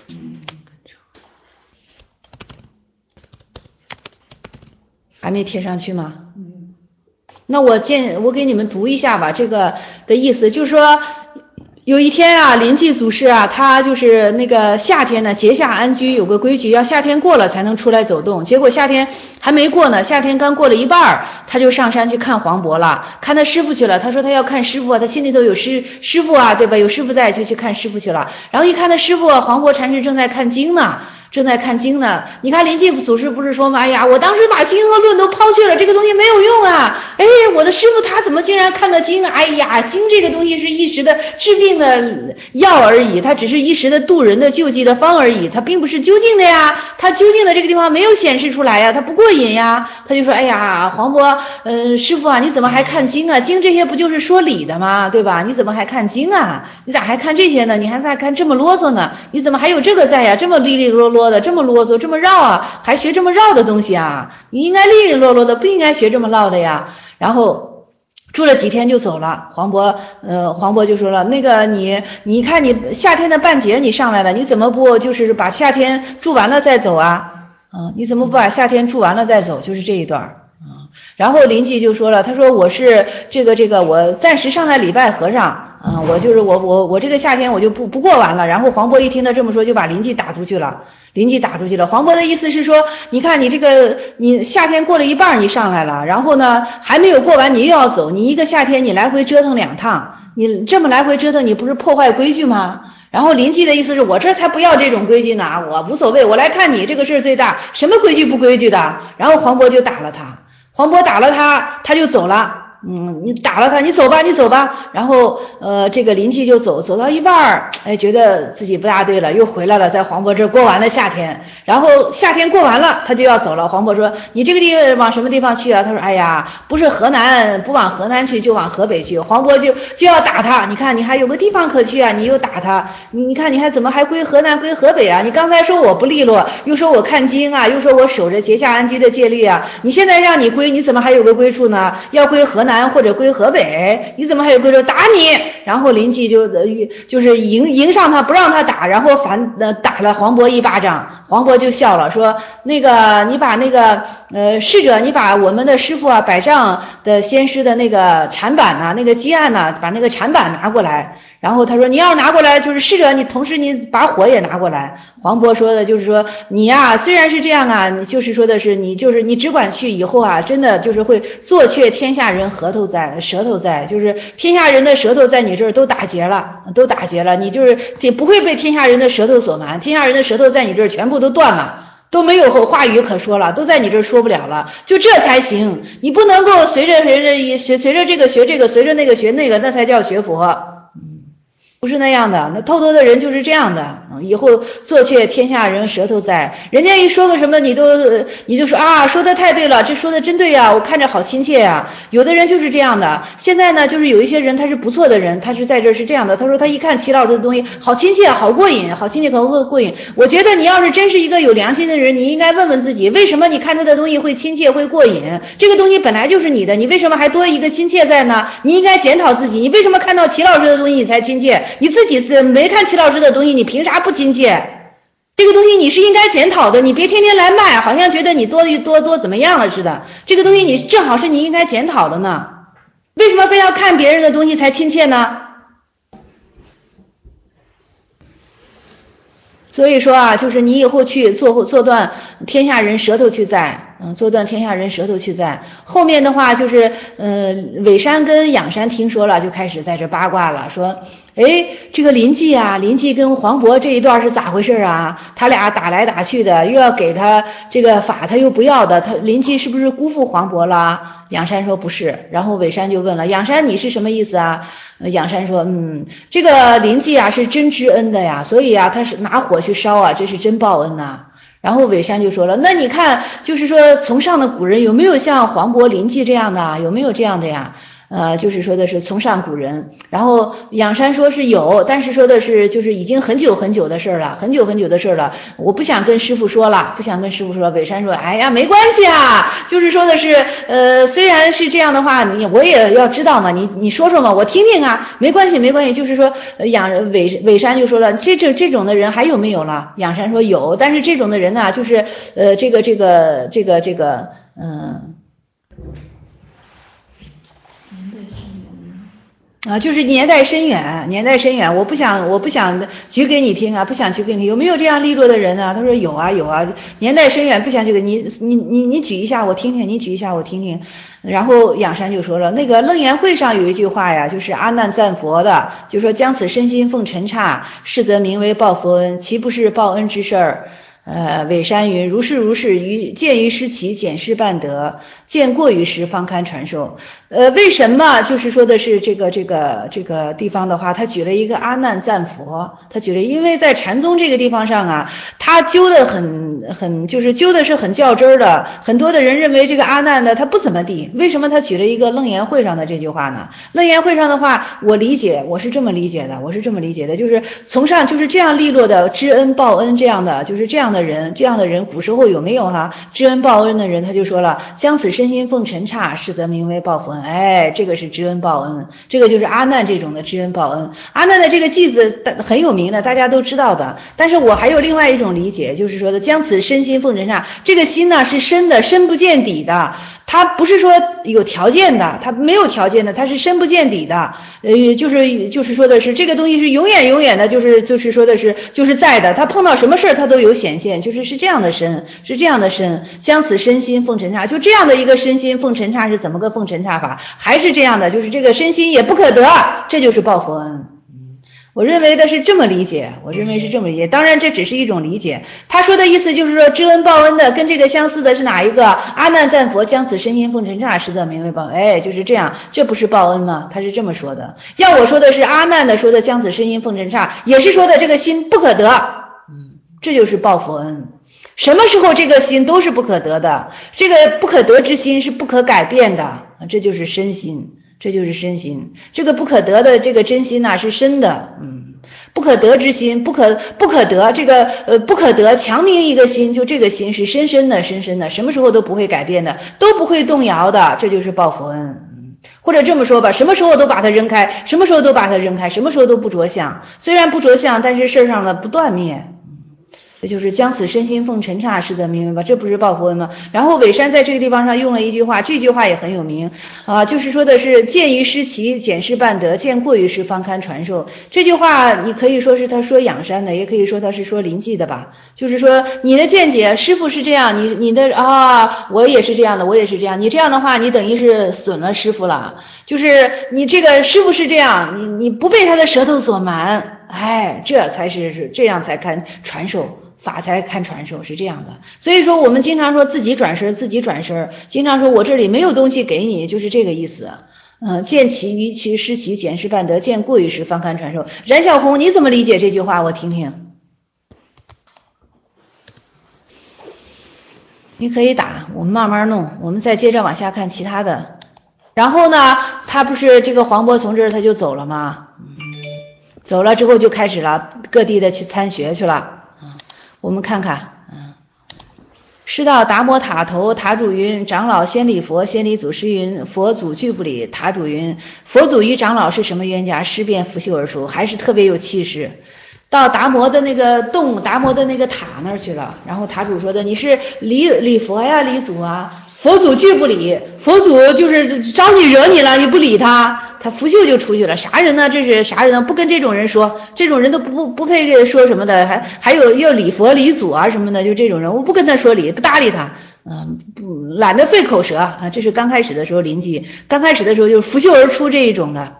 还没贴上去吗？嗯，那我建我给你们读一下吧，这个的意思就是说，有一天啊，临济祖师啊，他就是那个夏天呢，节下安居，有个规矩，要夏天过了才能出来走动。结果夏天还没过呢，夏天刚过了一半，他就上山去看黄渤了，看他师傅去了。他说他要看师傅啊，他心里头有师师傅啊，对吧？有师傅在，就去看师傅去了。然后一看他师傅黄渤禅师正在看经呢。正在看经呢，你看临济祖师不是说吗？哎呀，我当时把经和论都抛弃了，这个东西没有用啊！哎，我的师傅他怎么竟然看到经啊？哎呀，经这个东西是一时的治病的药而已，它只是一时的渡人的救济的方而已，它并不是究竟的呀。它究竟的这个地方没有显示出来呀，它不过瘾呀。他就说，哎呀，黄渤，呃，师傅啊，你怎么还看经啊？经这些不就是说理的吗？对吧？你怎么还看经啊？你咋还看这些呢？你还在看这么啰嗦呢？你怎么还有这个在呀？这么利利落落的，这么啰嗦，这么绕啊，还学这么绕的东西啊？你应该利利落落的，不应该学这么唠的呀。然后住了几天就走了。黄渤，呃，黄渤就说了，那个你，你看你夏天的半截你上来了，你怎么不就是把夏天住完了再走啊？嗯，你怎么不把夏天住完了再走？就是这一段。嗯，然后临济就说了，他说我是这个这个，我暂时上来礼拜和尚。嗯，我就是我我我这个夏天我就不不过完了。然后黄渤一听他这么说，就把临济打出去了。临济打出去了。黄渤的意思是说，你看你这个你夏天过了一半你上来了，然后呢还没有过完你又要走，你一个夏天你来回折腾两趟，你这么来回折腾你不是破坏规矩吗？然后临济的意思是我这才不要这种规矩呢，我无所谓，我来看你这个事儿最大，什么规矩不规矩的。然后黄渤就打了他，黄渤打了他，他就走了。嗯，你打了他，你走吧，你走吧。然后呃，这个临济就走，走到一半，哎，觉得自己不大对了，又回来了，在黄渤这儿过完了夏天。然后夏天过完了，他就要走了。黄渤说：“你这个地方往什么地方去啊？”他说：“哎呀，不是河南，不往河南去，就往河北去。”黄渤就就要打他，你看你还有个地方可去啊，你又打他，你你看你还怎么还归河南归河北啊？你刚才说我不利落，又说我看经啊，又说我守着节下安居的戒律啊，你现在让你归，你怎么还有个归处呢？要归河南。或者归河北，你怎么还有归处？打你！然后临济就就是迎迎上他，不让他打，然后反呃打了黄渤一巴掌。黄渤就笑了，说那个你把那个呃侍者，你把我们的师傅啊百丈的先师的那个禅板呐、啊，那个积案呐、啊，把那个禅板拿过来。然后他说你要拿过来，就是侍者你同时你把火也拿过来。黄渤说的就是说你呀、啊、虽然是这样啊，你就是说的是你就是你只管去以后啊，真的就是会做却天下人核头在舌头在，就是天下人的舌头在你这儿都打结了，都打结了，你就是也不会被天下人的舌头所瞒，天下人的舌头在你这儿全部都断了。都没有话语可说了，都在你这儿说不了了，就这才行。你不能够随着随着学随着这个学这个，随着那个学那个，那才叫学佛。嗯，不是那样的，那偷偷的人就是这样的。以后做却天下人舌头在，人家一说个什么你都你就说啊，说的太对了，这说的真对呀，我看着好亲切呀。有的人就是这样的。现在呢，就是有一些人他是不错的人，他是在这是这样的，他说他一看齐老师的东西好亲切，好过瘾，好亲切，好过瘾。我觉得你要是真是一个有良心的人，你应该问问自己，为什么你看他的东西会亲切会过瘾？这个东西本来就是你的，你为什么还多一个亲切在呢？你应该检讨自己，你为什么看到齐老师的东西你才亲切？你自己没看齐老师的东西，你凭啥不亲切？这个东西你是应该检讨的，你别天天来卖，好像觉得你多多多怎么样了似的。这个东西你正好是你应该检讨的呢。为什么非要看别人的东西才亲切呢？所以说啊，就是你以后去做做断天下人舌头去在，嗯，做断天下人舌头去在。后面的话就是，呃，韦山跟仰山听说了，就开始在这八卦了，说，哎，这个临济啊，临济跟黄渤这一段是咋回事啊？他俩打来打去的，又要给他这个法，他又不要的，他临济是不是辜负黄渤了？仰山说不是，然后韦山就问了，仰山你是什么意思啊？仰山说，嗯，这个临济啊是真知恩的呀，所以啊他是拿火去烧啊，这是真报恩呐。然后韦山就说了，那你看就是说从上的古人有没有像黄渤临济这样的，有没有这样的呀？ 呃，就是说的是从上古人。然后仰山说是有，但是说的是就是已经很久很久的事了，很久很久的事了，我不想跟师父说了，不想跟师父说。伟山说，哎呀，没关系啊，就是说的是，呃，虽然是这样的话，你我也要知道嘛，你你说说嘛，我听听啊，没关系没关系。就是说，呃、仰伟伟山就说了，这这这种的人还有没有了？仰山说有，但是这种的人呢，就是呃，这个这个这个这个，嗯。啊，就是年代深远，年代深远，我不想，我不想举给你听啊，不想举给你，有没有这样利落的人啊？他说有啊，有啊，年代深远，不想举给你，你你你举一下我听听，你举一下我听听。然后仰山就说了，那个楞严会上有一句话呀，就是阿难赞佛的，就说将此身心奉尘刹，是则名为报佛恩，岂不是报恩之事儿？呃，伟山云，如是如是，于见于失其检视半德，见过于时方堪传授。呃，为什么就是说的是这个这个这个地方的话，他举了一个阿难赞佛，他举了，因为在禅宗这个地方上啊，他揪的很很就是揪的是很较真的，很多的人认为这个阿难呢他不怎么地，为什么他举了一个楞严会上的这句话呢？楞严会上的话，我理解，我是这么理解的，我是这么理解的，就是从上就是这样利落的知恩报恩这样的，就是这样的人，这样的人古时候有没有哈？知恩报恩的人，他就说了，将此身心奉尘刹，是则名为报佛恩。哎，这个是知恩报恩，这个就是阿难这种的知恩报恩。阿难的这个句子很有名的，大家都知道的。但是我还有另外一种理解，就是说的将此身心奉尘刹，这个心呢是深的，深不见底的。它不是说有条件的，它没有条件的，它是深不见底的。呃，就是就是说的是这个东西是永远永远的，就是就是说的是就是在的。它碰到什么事儿它都有显现，就是是这样的深，是这样的深。将此身心奉尘刹，就这样的一个身心奉尘刹是怎么个奉尘刹法？还是这样的，就是这个身心也不可得，这就是报佛恩。我认为的是这么理解，我认为是这么理解，当然这只是一种理解。他说的意思就是说知恩报恩的跟这个相似的是哪一个？阿难赞佛将此身心奉尘刹，是则名为报恩。哎，就是这样，这不是报恩吗？他是这么说的。要我说的是阿难的说的将此身心奉尘刹，也是说的这个心不可得，嗯，这就是报佛恩。什么时候这个心都是不可得的，这个不可得之心是不可改变的，这就是身心。这就是身心，这个不可得的这个真心呐、啊、是深的，嗯，不可得之心，不可不可得这个呃不可得，强名一个心，就这个心是深深的深深的，什么时候都不会改变的，都不会动摇的，这就是报佛恩。或者这么说吧，什么时候都把它扔开，什么时候都把它扔开，什么时候都不着相，虽然不着相，但是事上呢不断灭。这就是将此身心奉尘刹，是则名为吧？这不是报佛恩吗？然后伟山在这个地方上用了一句话，这句话也很有名啊，就是说的是见于失其检视半德，见过于时方堪传授。这句话你可以说是他说仰山的，也可以说他是说临济的吧。就是说你的见解，师父是这样，你你的啊，我也是这样的，我也是这样。你这样的话，你等于是损了师父了。就是你这个师父是这样，你你不被他的舌头所瞒，哎，这才是是这样才堪传授。法才看传授是这样的，所以说我们经常说自己转身，自己转身，经常说我这里没有东西给你，就是这个意思。嗯，见其于其失其检视半德，见过于时方堪传授。冉小红，你怎么理解这句话？我听听。你可以打，我们慢慢弄，我们再接着往下看其他的。然后呢，他不是这个黄渤从这儿他就走了吗？走了之后就开始了各地的去参学去了。我们看看，嗯，师到达摩塔头，塔主云：长老先礼佛，先礼祖师云：佛祖拒不礼。塔主云：佛祖与长老是什么冤家？师便拂袖而出，还是特别有气势。到达摩的那个洞，达摩的那个塔那儿去了。然后塔主说的：你是礼礼佛呀，礼祖啊？佛祖拒不理，佛祖就是招你惹你了，你不理他，他拂袖就出去了。啥人呢？这是啥人呢？不跟这种人说，这种人都不不配说什么的，还还有要礼佛礼祖啊什么的，就这种人，我不跟他说理，不搭理他，嗯，不懒得费口舌啊。这是刚开始的时候临济，刚开始的时候就是拂袖而出这一种的。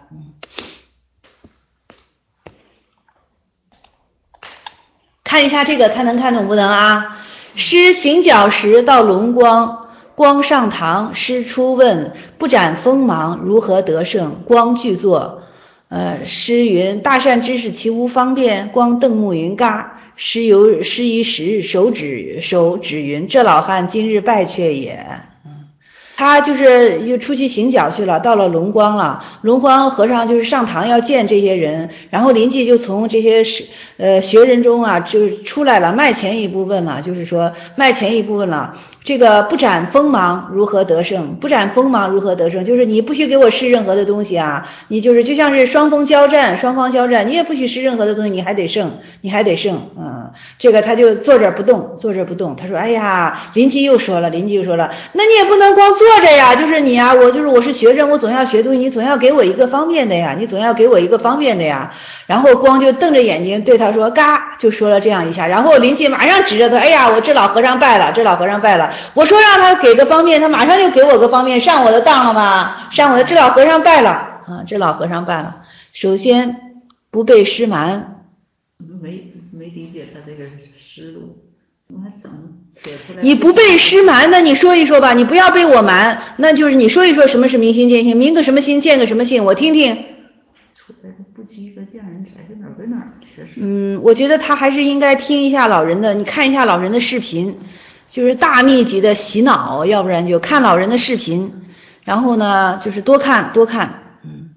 看一下这个，看能看懂不能啊？师行脚时到龙光。光上堂，师出问，不展锋芒，如何得胜？光具作，呃，师云：大善知识其无方便。光瞪目云：嘎。师由师一时手指手指云：这老汉今日败却也。 他就是又出去行脚去了，到了龙光了。龙光和尚就是上堂要见这些人，然后临济就从这些呃学人中啊就出来了，迈前一步问了，就是说迈前一步问了，这个不展锋芒如何得胜？不展锋芒如何得胜？就是你不许给我施任何的东西啊，你就是就像是双方交战，双方交战，你也不许施任何的东西，你还得胜，你还得胜，嗯，这个他就坐这不动，坐这不动。他说，哎呀，临济又说了，临济又说了，那你也不能光坐着呀，就是你啊，我就是我是学生，我总要学东西，你总要给我一个方便的呀，你总要给我一个方便的呀。然后光就瞪着眼睛对他说，嘎，就说了这样一下，然后临济马上指着他，哎呀，我这老和尚败了，这老和尚败了。我说让他给个方便，他马上就给我个方便，上我的当了吗？上我的，这老和尚败了啊，这老和尚败了。首先不被施瞒， 没没理解他这个思路，怎么还整扯出来？ 你不被施瞒，那你说一说吧，你不要被我瞒，那就是你说一说什么是明心见性，明个什么心，见个什么性，我听听。 出来的不拘个见人才，哪儿跟哪儿？ 嗯，我觉得他还是应该听一下老人的，你看一下老人的视频，就是大密集的洗脑，要不然就看老人的视频，然后呢就是多看多看。嗯，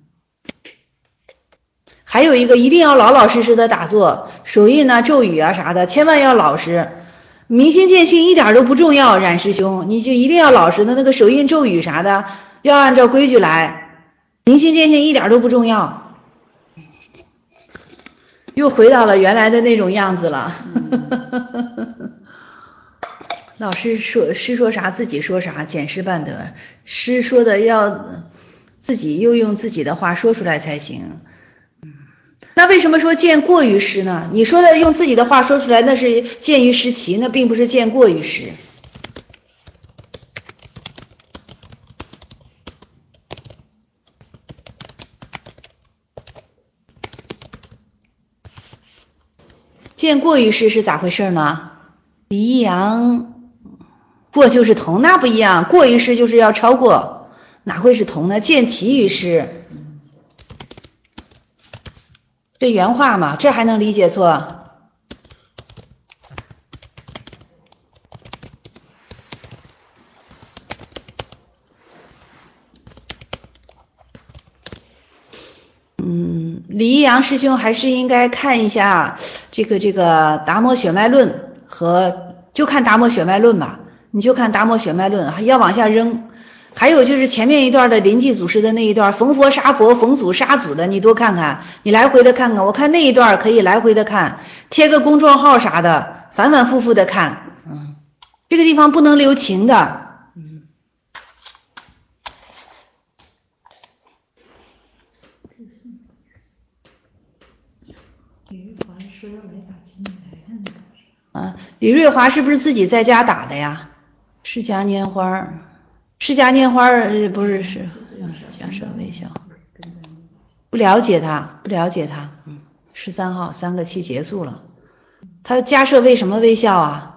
还有一个一定要老老实实的打坐，手印呢咒语啊啥的千万要老实，明心见性一点都不重要，冉师兄你就一定要老实的，那个手印咒语啥的要按照规矩来，明心见性一点都不重要。又回到了原来的那种样子了。嗯、老师说师说啥自己说啥，简师办得，师说的要自己又用自己的话说出来才行。嗯、那为什么说见过于师呢？你说的用自己的话说出来，那是见于师齐，那并不是见过于师。见过于师是咋回事呢？李一阳过就是同，那不一样，过于师就是要超过，哪会是同呢？见齐于师，这原话嘛，这还能理解错？嗯，李一阳师兄还是应该看一下这个这个达摩血脉论和就看达摩血脉论吧，你就看达摩血脉论，还要往下扔。还有就是前面一段的临济祖师的那一段逢佛杀佛逢祖杀祖的，你多看看，你来回的看看，我看那一段可以来回的看，贴个公众号啥的，反反复复的看。嗯，这个地方不能留情的。嗯。啊，李瑞华是不是自己在家打的呀？释迦拈花，释迦拈花呃不是是享受微笑，不了解他，不了解他。嗯，十三号三个期结束了，他家舍为什么微笑啊？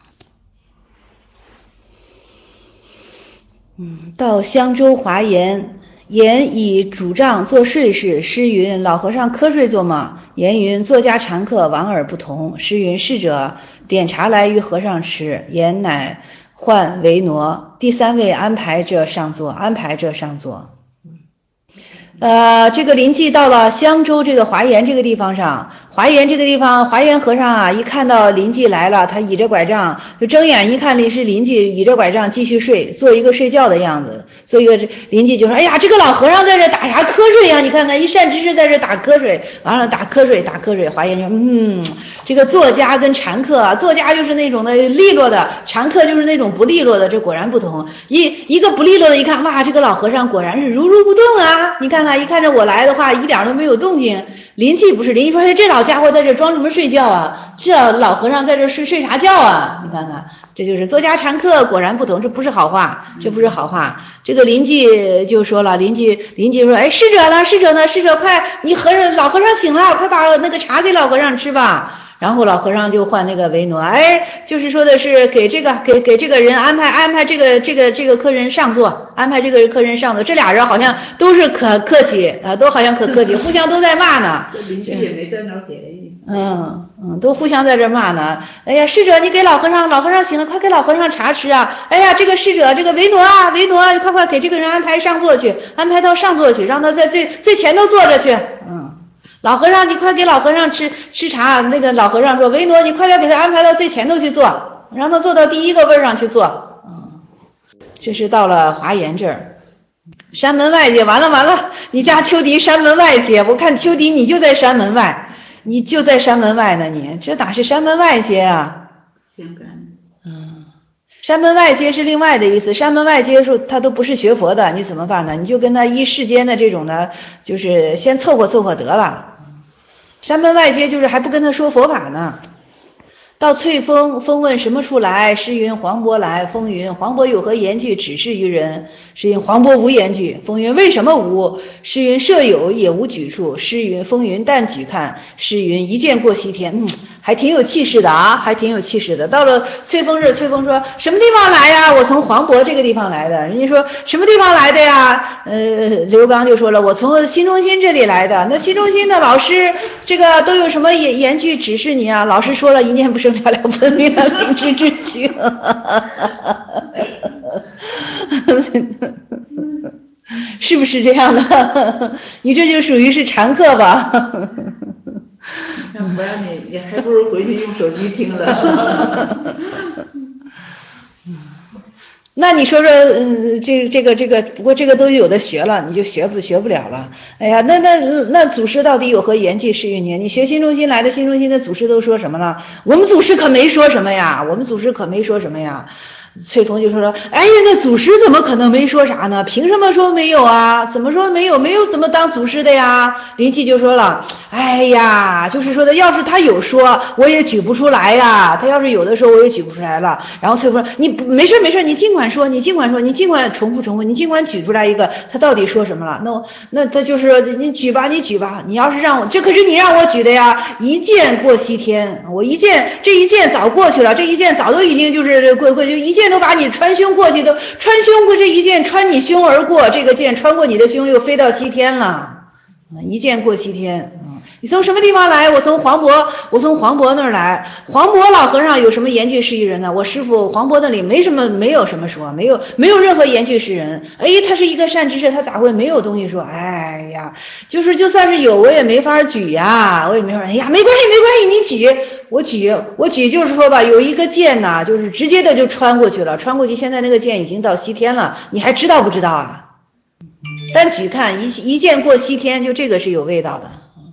嗯，到香洲华严。言以主杖做税事，诗云老和尚瞌睡做吗？言云作家禅客往而不同。诗云逝者点茶来与和尚吃，言乃唤为挪。第三位安排着上座，安排着上座。呃，这个临济到了香洲这个华严这个地方上，华严这个地方，华严和尚啊，一看到临济来了，他倚着拐杖，就睁眼一看，是临济倚着拐杖继续睡，做一个睡觉的样子，做一个临济就说，哎呀，这个老和尚在这打啥瞌睡呀？你看看一善知识在这打瞌睡，完了打瞌睡打瞌睡，华严就嗯，这个作家跟禅客啊，作家就是那种的利落的，禅客就是那种不利落的，这果然不同。一一个不利落的，一看，哇，这个老和尚果然是如如不动啊！你看看，一看着我来的话，一点都没有动静。临济不是，临济说，哎，这老家伙在这装什么睡觉啊？这老和尚在这睡睡啥觉啊？你看看，这就是作家禅客果然不同，这不是好话，这不是好话。这个临济就说了，临济临济说，哎，侍者呢？侍者呢？侍者快，你和尚老和尚醒了，快把那个茶给老和尚吃吧。然后老和尚就换那个维挪，哎，就是说的是给这个给给这个人安排安排这个这个这个客人上座，安排这个客人上座。这俩人好像都是可客气啊，都好像可客气，互相都在骂呢。 邻居也没占着便宜。 嗯嗯，都互相在这骂呢。哎呀，侍者你给老和尚，老和尚醒了，快给老和尚茶吃啊！哎呀，这个侍者这个维挪啊，维挪啊，快快给这个人安排上座去，安排到上座去，让他在最最前头坐着去。嗯，老和尚你快给老和尚吃吃茶。那个老和尚说，维挪你快点给他安排到最前头去坐，让他坐到第一个位上去坐。嗯，这是到了华严这儿。山门外街，完了完了，你家秋迪山门外街，我看秋迪你就在山门外，你就在山门外呢，你这哪是山门外街啊？ 香港。 嗯，山门外街是另外的意思，山门外街是他都不是学佛的，你怎么办呢？你就跟他依世间的这种的，就是先凑合凑合得了。山门外街就是还不跟他说佛法呢。到翠峰，峰问什么处来？诗云黄渤来。峰云黄渤有何言句指示于人？诗云黄渤无言句。峰云为什么无？诗云设有也无举处。诗云峰云但举看。诗云一剑过西天。嗯，还挺有气势的啊，还挺有气势的。到了翠峰日，翠峰说什么地方来呀？我从黄渤这个地方来的。人家说什么地方来的呀？呃，刘刚就说了，我从新中心这里来的。那新中心的老师这个都有什么言言句指示你啊？老师说了一念不生了了分明的灵知之情。是不是这样的？你这就属于是禅课吧？ 要不然你你还不如回去用手机听了。 那你说说，嗯，这这个这个，不过这个都有的学了，你就学不学不了了。哎呀，那那那祖师到底有何言句示于你？你学新中心来的，新中心的祖师都说什么了？我们祖师可没说什么呀，我们祖师可没说什么呀。翠峰就说了，哎呀，那祖师怎么可能没说啥呢？凭什么说没有啊？怎么说没有？没有怎么当祖师的呀？林记就说了，哎呀，就是说的，要是他有说，我也举不出来呀。他要是有的时候，我也举不出来了。然后翠峰说，你没事没事，你尽管说，你尽管说，你尽管重复重复，你尽管举出来一个，他到底说什么了？那我那他就是你举吧，你举吧。你要是让我，这可是你让我举的呀，一剑过西天，我一剑，这一剑早过去了，这一剑早都已经就是过过就一剑。都把你穿胸过去，都穿胸过，这一剑穿你胸而过，这个剑穿过你的胸又飞到西天了，一剑过西天。你从什么地方来？我从黄渤，我从黄渤那儿来。黄渤老和尚有什么言句示于人呢？我师父黄渤那里没什么，没有什么说，没有没有任何言句示人。哎，他是一个善知识，他咋会没有东西说？哎呀，就是就算是有，我也没法举呀，我也没法。哎呀，没关系没关系，你举，我举我举，就是说吧，有一个剑呐，就是直接的就穿过去了，穿过去，现在那个剑已经到西天了，你还知道不知道啊？单举看一一剑过西天，就这个是有味道的。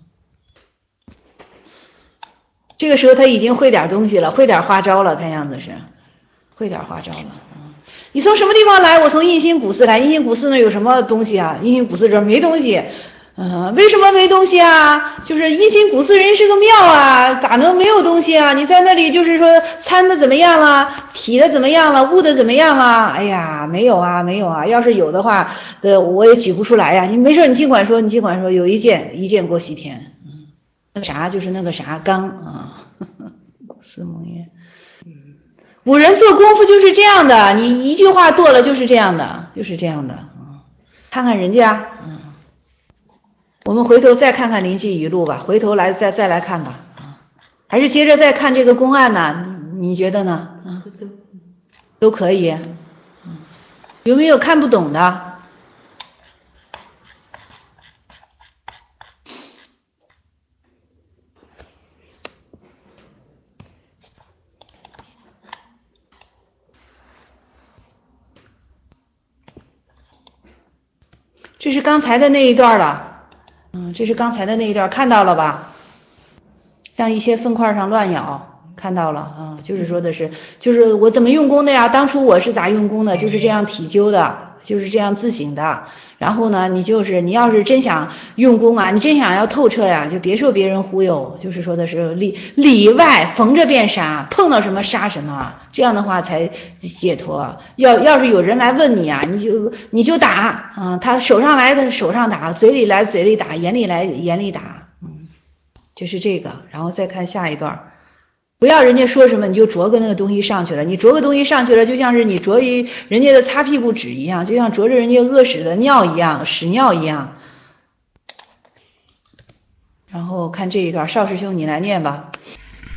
这个时候他已经会点东西了，会点花招了，看样子是会点花招了。你从什么地方来？我从印心古寺来。印心古寺那有什么东西啊？印心古寺这没东西。嗯，为什么没东西啊？就是印心古寺人是个庙啊，咋能没有东西啊？你在那里就是说参的怎么样了？体的怎么样了？悟的怎么样了？哎呀，没有啊，没有啊。要是有的话，呃，我也举不出来呀。你没事，你尽管说，你尽管说，有一剑，一剑过西天。那啥就是那个啥刚啊，古寺蒙曰，古人做功夫就是这样的，你一句话剁了就是这样的，就是这样的啊。看看人家，嗯，我们回头再看看灵济语录吧，回头来再再来看吧，啊，还是接着再看这个公案呢？你觉得呢？啊，都可以。有没有看不懂的？这是刚才的那一段了，嗯，这是刚才的那一段，看到了吧？像一些粪块上乱咬，看到了啊，就是说的是，就是我怎么用功的呀？当初我是咋用功的？就是这样体究的，就是这样自省的。然后呢，你就是你要是真想用功啊，你真想要透彻呀，就别受别人忽悠，就是说的是里里外逢着便杀，碰到什么杀什么，这样的话才解脱。要要是有人来问你啊，你就你就打啊，他手上来的手上打，嘴里来嘴里打，眼里来眼里打，嗯，就是这个。然后再看下一段。不要人家说什么你就啄个那个东西上去了，你啄个东西上去了，就像是你啄一人家的擦屁股纸一样，就像啄着人家屙屎的尿一样，屎尿一样。然后看这一段，邵师兄你来念吧。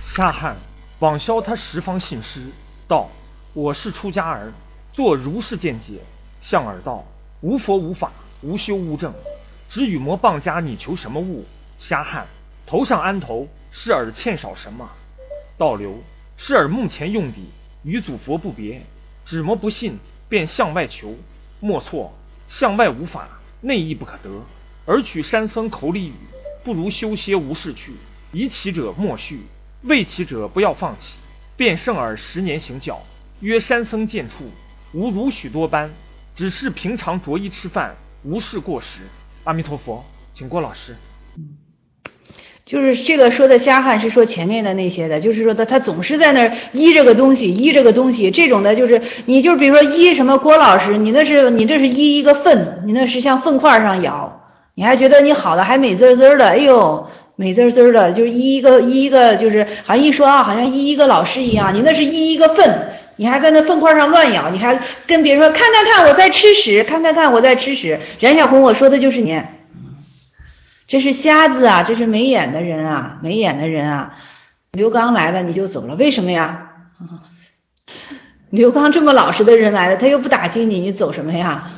沙汉枉消他十方信师，道：我是出家儿，做如是见解。向尔道：无佛无法，无修无证，只与魔棒家，你求什么物？沙汉：头上安头，是尔欠少什么？道流：是尔目前用底，与祖佛不别，只魔不信，便向外求。莫错，向外无法，内亦不可得，而取山僧口里语，不如修些无事去。疑起者莫续，未起者不要放弃。便圣尔十年行脚，约山僧见处，无如许多般，只是平常着衣吃饭，无事过时。阿弥陀佛，请郭老师。 就是这个说的瞎汉是说前面的那些的，就是说他他总是在那儿依这个东西依这个东西，这种的就是你就是比如说依什么郭老师，你那是你这是依一个粪，你那是像粪块上咬，你还觉得你好的还美滋滋的，哎呦美滋滋的，就是依一个依一个就是好像一说啊，好像依一个老师一样，你那是依一个粪，你还在那粪块上乱咬，你还跟别人说看看看我在吃屎，看看看我在吃屎。冉小红，我说的就是你。这是瞎子啊，这是没眼的人啊，没眼的人啊。刘刚来了你就走了，为什么呀？刘刚这么老实的人来了，他又不打击你，你走什么呀？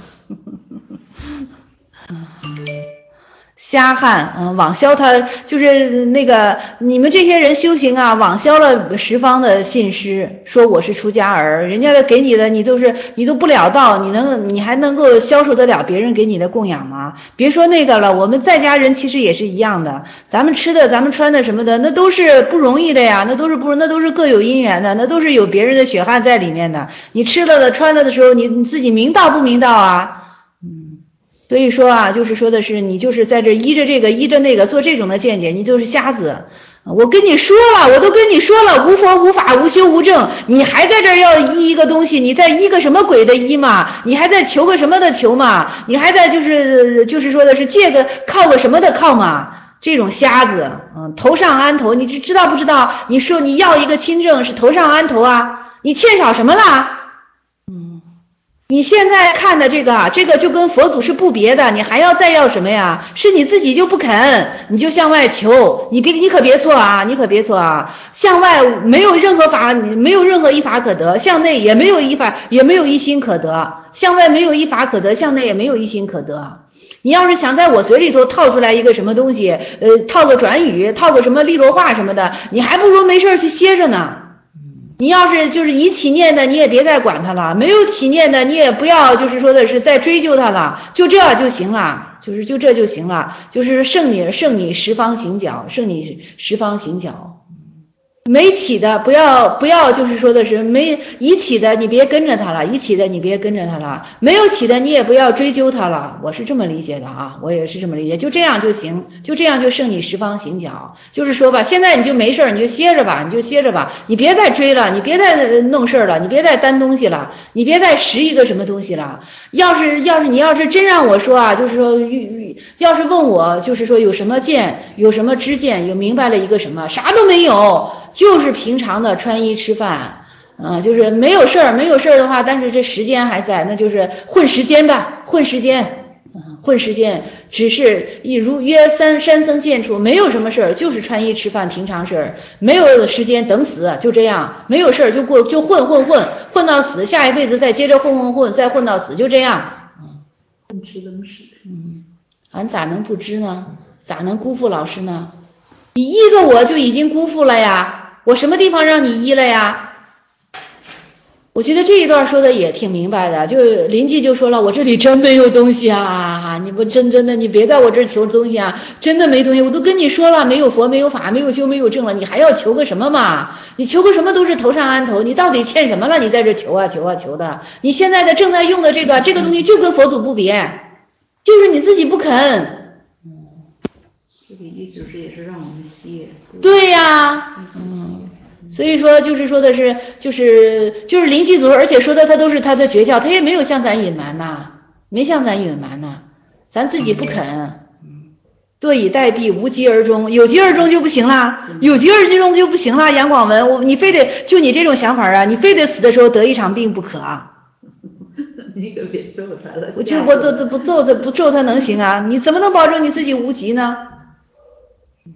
瞎汉，嗯，枉消他就是那个你们这些人修行啊，枉消了十方的信师，说我是出家儿，人家的给你的你都是你都不了道，你能你还能够消受得了别人给你的供养吗？别说那个了，我们在家人其实也是一样的，咱们吃的咱们穿的什么的，那都是不容易的呀，那都是不那都是各有因缘的，那都是有别人的血汗在里面的。你吃了的穿了的时候，你你自己明道不明道啊？所以说啊，就是说的是你就是在这依着这个依着那个做这种的见解，你就是瞎子。我跟你说了，我都跟你说了，无佛无法无修无证，你还在这儿要依一个东西，你在依个什么鬼的依嘛？你还在求个什么的求嘛？你还在就是就是说的是借个靠个什么的靠嘛？这种瞎子，嗯，头上安头，你知道不知道？你说你要一个亲证是头上安头啊，你欠少什么了？你现在看的这个啊，这个就跟佛祖是不别的，你还要再要什么呀？是你自己就不肯，你就向外求，你别你可别错啊，你可别错啊！向外没有任何法，没有任何一法可得，向内也没有一法，也没有一心可得。向外没有一法可得，向内也没有一心可得。你要是想在我嘴里头套出来一个什么东西，呃，套个转语，套个什么利落话什么的，你还不如没事去歇着呢。你要是就是以起念的，你也别再管他了；没有起念的，你也不要就是说的是再追究他了，就这就行了，就是就这就行了，就是胜你胜你十方行脚，胜你十方行脚。没起的不要不要就是说的是没已起的你别跟着他了，已起的你别跟着他了，没有起的你也不要追究他了，我是这么理解的啊，我也是这么理解，就这样就行，就这样就胜你十方行脚。就是说吧，现在你就没事，你就歇着吧，你就歇着吧，你别再追了，你别再弄事了，你别再担东西了，你别再拾一个什么东西了。要是要是你要是真让我说啊，就是说要是问我就是说有什么见，有什么知见，有明白了一个什么，啥都没有，就是平常的穿衣吃饭，啊、呃，就是没有事儿，没有事儿的话，但是这时间还在，那就是混时间吧，混时间，嗯，混时间，只是一如约三山僧见处，没有什么事儿，就是穿衣吃饭，平常事儿，没有时间等死，就这样，没有事儿就过就混混混混到死，下一辈子再接着混混混，再混到死，就这样。 混吃等死。 嗯，俺咋能不知呢？咋能辜负老师呢？你一个我就已经辜负了呀，我什么地方让你依了呀？我觉得这一段说的也挺明白的，就临济就说了，我这里真没有东西啊，你不真真的你别在我这儿求东西啊，真的没东西，我都跟你说了，没有佛没有法没有修没有证了，你还要求个什么嘛？你求个什么都是头上安头，你到底欠什么了？你在这求啊求啊求的，你现在的正在用的这个这个东西就跟佛祖不别，就是你自己不肯。 这个意思是也是让我们歇。 对呀，嗯。所以说就是说的是就是就是临济族，而且说的他都是他的诀窍，他也没有向咱隐瞒呐，没向咱隐瞒呐，咱自己不肯。坐以待毙，无疾而终，有疾而终就不行啦，有疾而终就不行啦。杨广文，我你非得就你这种想法啊，你非得死的时候得一场病不可啊。 你可别揍他了。 我就我都都不揍他不揍他能行啊？你怎么能保证你自己无疾呢？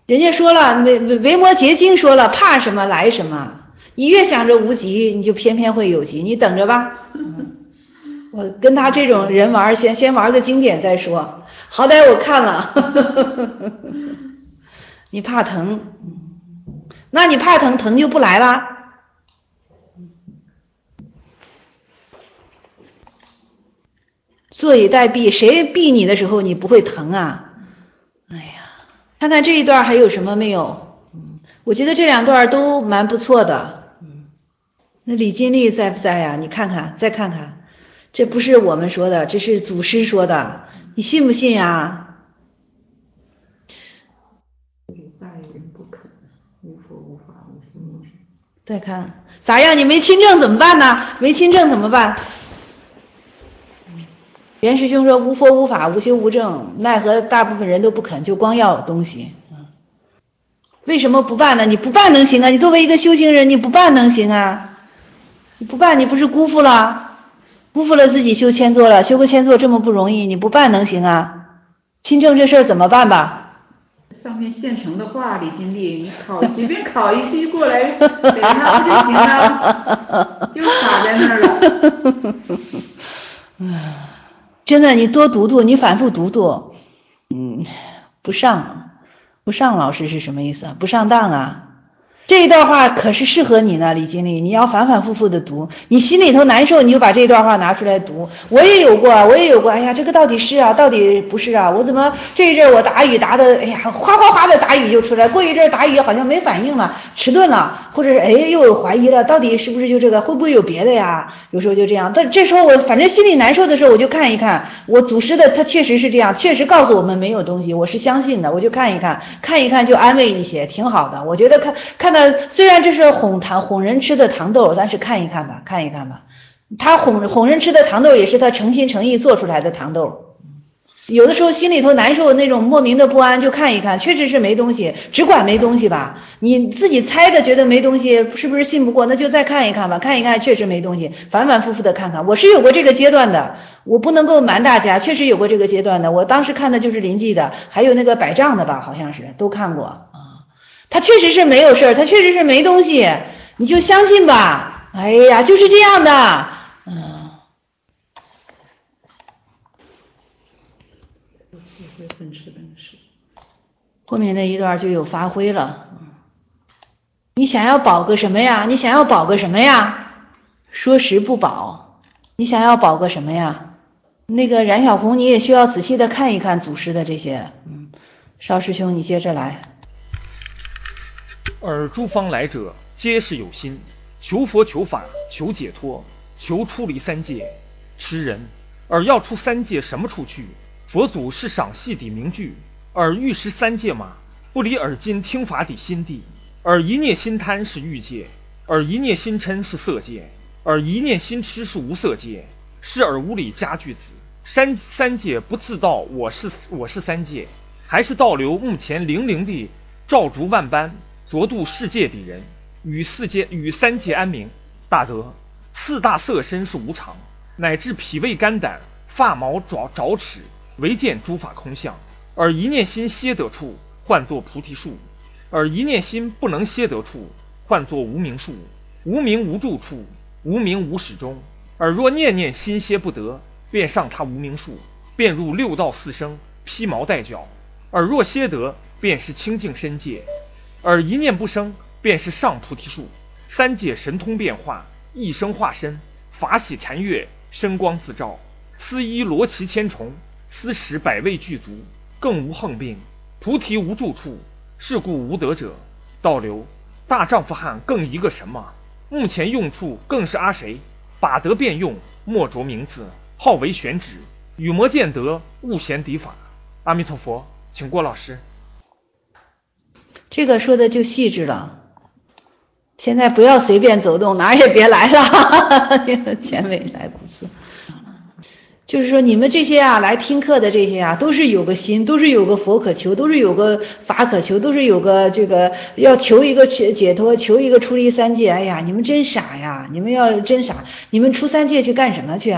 人家说了，维维摩诘经说了，怕什么来什么。你越想着无极，你就偏偏会有极，你等着吧。嗯，我跟他这种人玩，先先玩个经典再说。好歹我看了，呵呵呵呵你怕疼，那你怕疼，疼就不来了。坐以待毙，谁毙你的时候你不会疼啊？哎呀，看看这一段还有什么没有？嗯，我觉得这两段都蛮不错的。嗯，那李金丽在不在呀？你看看，再看看，这不是我们说的，这是祖师说的，你信不信呀？ 大有人不肯，无佛无法无心无神。 再看咋样？你没亲证怎么办呢？没亲证怎么办？袁师兄说无佛无法无修无证，奈何大部分人都不肯，就光要东西。嗯，为什么不办呢？你不办能行啊？你作为一个修行人，你不办能行啊？你不办你不是辜负了，辜负了自己修千座了，修个千座这么不容易，你不办能行啊？亲证这事儿怎么办吧？ 上面现成的话，李金丽，你考随便考一句过来给他不就行了？又卡在那儿了。 真的，你多读读，你反复读读。嗯，不上，不上老师是什么意思啊？不上当啊！这一段话可是适合你呢，李经理，你要反反复复的读，你心里头难受，你就把这段话拿出来读。我也有过，我也有过，哎呀，这个到底是啊，到底不是啊？我怎么这一阵我答语答的，哎呀，哗哗哗的答语就出来，过一阵答语好像没反应了，迟钝了，或者是哎又有怀疑了，到底是不是就这个？会不会有别的呀？有时候就这样，但这时候我反正心里难受的时候，我就看一看，我祖师的他确实是这样，确实告诉我们没有东西，我是相信的，我就看一看，看一看就安慰一些，挺好的。我觉得看看到。虽然这是哄糖哄人吃的糖豆，但是看一看吧，看一看吧，他哄哄人吃的糖豆也是他诚心诚意做出来的糖豆。有的时候心里头难受，那种莫名的不安，就看一看，确实是没东西，只管没东西吧。你自己猜的觉得没东西，是不是信不过？那就再看一看吧，看一看确实没东西，反反复复的看看。我是有过这个阶段的，我不能够瞒大家，确实有过这个阶段的。我当时看的就是临济的，还有那个百丈的吧，好像是都看过。他确实是没有事儿，他确实是没东西，你就相信吧。哎呀，就是这样的，嗯。后面那一段就有发挥了。你想要保个什么呀？你想要保个什么呀？说实不保。你想要保个什么呀？那个冉小红，你也需要仔细的看一看祖师的这些。嗯，邵师兄，你接着来。 而诸方来者，皆是有心，求佛求法求解脱，求出离三界。痴人，而要出三界什么处去？佛祖是赏系底名句，而欲识三界嘛，不离耳今听法底心地。而一念心贪是欲界，而一念心嗔是色界，而一念心痴是无色界。是而无理加句子，三三界不自道我是我是三界，还是倒流目前零零地照逐万般。着度世界底人，与四界与三界安明。大德，四大色身是无常，乃至脾胃肝胆发毛爪爪齿，唯见诸法空相。而一念心歇得处，唤作菩提树；而一念心不能歇得处，唤作无名树。无名无住处，无名无始终。而若念念心歇不得，便上他无名树，便入六道四生，披毛戴角。而若歇得，便是清净身界。而一念不生，便是上菩提树。三界神通变化，一生化身，法喜禅悦，身光自照。思一罗绮千重，思十百味具足，更无横病。菩提无住处，是故无得者。倒流，大丈夫汉更一个什么？目前用处更是阿谁？把得便用，莫着名字，好为选址。与魔见得，勿嫌敌法。阿弥陀佛，请郭老师。 这个说的就细致了，现在不要随便走动，哪儿也别来了，前尾来不思。就是说你们这些啊来听课的这些啊，都是有个心，都是有个佛可求，都是有个法可求，都是有个这个要求一个解脱，求一个出离三界。哎呀，你们真傻呀，你们要真傻，你们出三界去干什么去啊？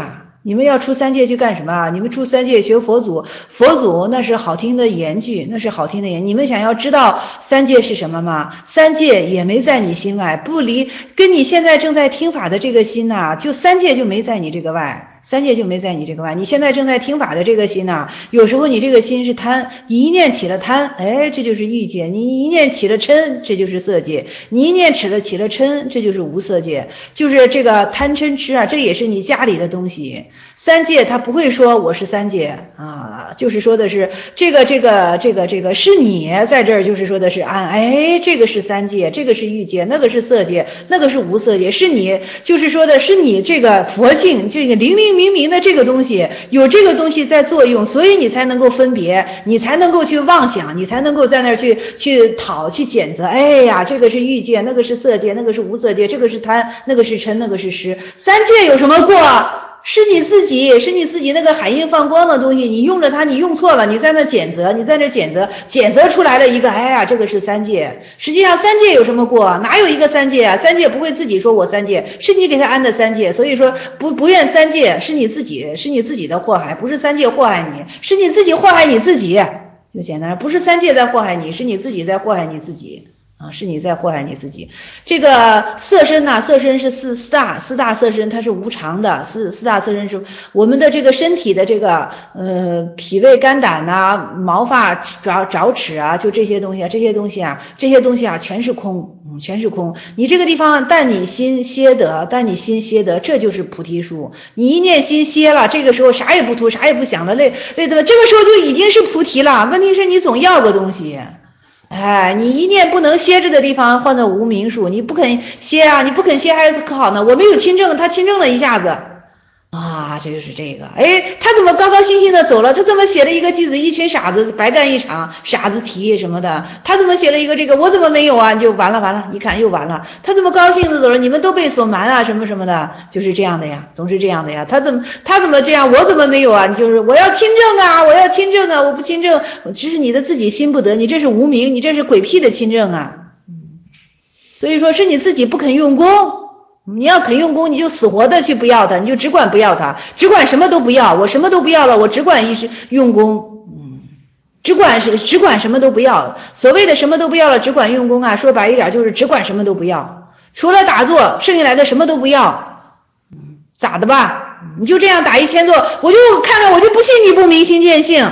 你们要出三界去干什么啊？你们出三界学佛祖，佛祖那是好听的言句，那是好听的言。你们想要知道三界是什么吗？三界也没在你心外，不离跟你现在正在听法的这个心呐、啊，就三界就没在你这个外。三界就没在你这个外，你现在正在听法的这个心呐、啊，有时候你这个心是贪，一念起了贪，哎，这就是欲界；你一念起了嗔，这就是色界；你一念起了起了嗔，这就是无色界。就是这个贪嗔痴啊，这也是你家里的东西。三界他不会说我是三界啊，就是说的是这个这个这个这个是你在这儿，就是说的是啊，哎，这个是三界，这个是欲界，那个是色界，那个是无色界，是你，就是说的是你这个佛性，这个灵灵明明的这个东西，有这个东西在作用，所以你才能够分别，你才能够去妄想，你才能够在那儿去去讨去检测。哎呀，这个是欲界，那个是色界，那个是无色界，这个是贪，那个是嗔，那个是痴。三界有什么过？是你自己，是你自己那个海印放光的东西，你用着它，你用错了，你在那检测，你在那检测，检测出来了一个，哎呀，这个是三界。实际上三界有什么过？哪有一个三界啊？三界不会自己说我三界，是你给他安的三界。所以说不不愿三界，是你自己，是你自己的祸害，不是三界祸害你，是你自己祸害你自己。就简单，不是三界在祸害你，是你自己在祸害你自己。啊，是你在祸害你自己。这个色身呐、啊，色身是四四大四大色身，它是无常的。四四大色身是我们的这个身体的这个呃脾胃肝胆呐、啊、毛发爪爪齿啊，就这些东西啊，这些东西啊，这些东西啊，全是空，嗯，全是空。你这个地方，但你心歇得，但你心歇得，这就是菩提树。你一念心歇了，这个时候啥也不图，啥也不想了，累累的，这个时候就已经是菩提了。问题是你总要个东西。哎，你一念不能歇着的地方换到无名数，你不肯歇啊，你不肯歇还可好呢。我没有亲证，他亲证了一下子啊，这就是这个。哎，他怎么高高兴兴的走了？他怎么写了一个句子，一群傻子白干一场，傻子题什么的？他怎么写了一个这个？我怎么没有啊？你就完了完了，一看又完了。他怎么高兴的走了？你们都被所瞒啊，什么什么的，就是这样的呀，总是这样的呀。他怎么他怎么这样？我怎么没有啊？你就是我要亲证啊，我要亲证啊，我不亲证，其实你的自己心不得，你这是无明，你这是鬼屁的亲证啊。所以说是你自己不肯用功。你要肯用功，你就死活的去不要它，你就只管不要它，只管什么都不要，我什么都不要了，我只管一时用功，嗯，只管是只管什么都不要。所谓的什么都不要了，只管用功啊，说白一点就是只管什么都不要，除了打坐，剩下来的什么都不要，嗯，咋的吧？你就这样打一千坐，我就看看，我就不信你不明心见性。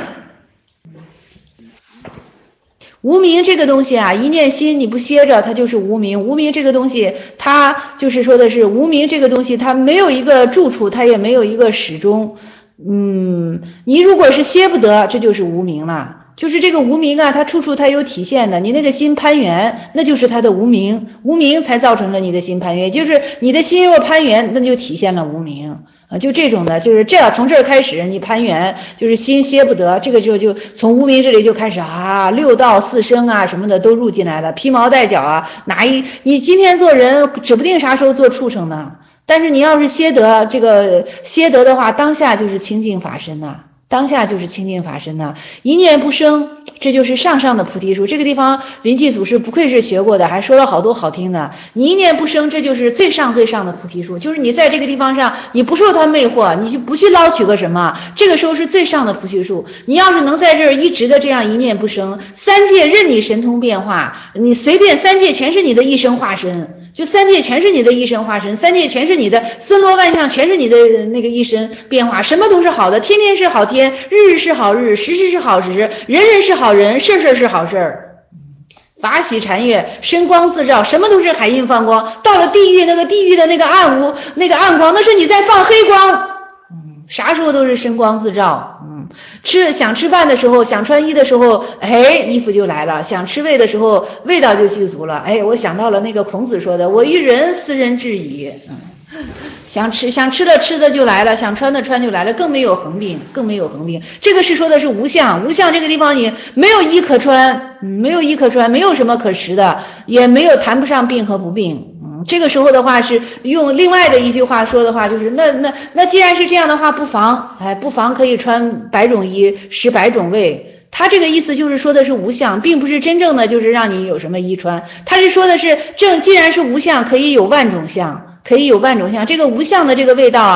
无明这个东西啊，一念心你不歇着，它就是无明。无明这个东西，它就是说的是无明这个东西，它没有一个住处，它也没有一个始终。嗯，你如果是歇不得，这就是无明了。就是这个无明啊，它处处它有体现的。你那个心攀缘，那就是它的无明，无明才造成了你的心攀缘。也就是你的心若攀缘，那就体现了无明。啊，就这种的，就是这样，从这儿开始，你攀缘，就是心歇不得，这个时候就从无明这里就开始啊，六道四生啊什么的都入进来了，披毛戴角啊，哪一你今天做人，指不定啥时候做畜生呢。但是你要是歇得这个歇得的话，当下就是清净法身呐。当下就是清净法身呐，一念不生，这就是上上的菩提树。这个地方临济祖师不愧是学过的，还说了好多好听的。你一念不生，这就是最上最上的菩提树，就是你在这个地方上，你不受它魅惑，你就不去捞取个什么，这个时候是最上的菩提树。你要是能在这儿一直的这样一念不生，三界任你神通变化，你随便三界全是你的一生化身。就三界全是你的一身化身，三界全是你的森罗万象，全是你的那个一身变化，什么都是好的，天天是好天，日日是好日，时时是好时，人人是好人，事事是好事儿。法喜禅悦，身光自照，什么都是海印放光。到了地狱，那个地狱的那个暗无那个暗光，那是你在放黑光。嗯，啥时候都是身光自照。嗯，吃想吃饭的时候，想穿衣的时候，哎，衣服就来了；想吃味的时候，味道就具足了。哎，我想到了那个孔子说的：“我与人，斯人至矣。”嗯。想吃想吃的吃的就来了，想穿的穿就来了，更没有横病，更没有横病。这个是说的是无相，无相这个地方你没有衣可穿，嗯，没有衣可穿，没有什么可食的，也没有谈不上病和不病。嗯，这个时候的话是用另外的一句话说的话，就是那那那既然是这样的话，不妨哎不妨可以穿百种衣，食百种味。他这个意思就是说的是无相，并不是真正的就是让你有什么衣穿，他是说的是正既然是无相，可以有万种相。可以有万种相，这个无相的这个味道啊，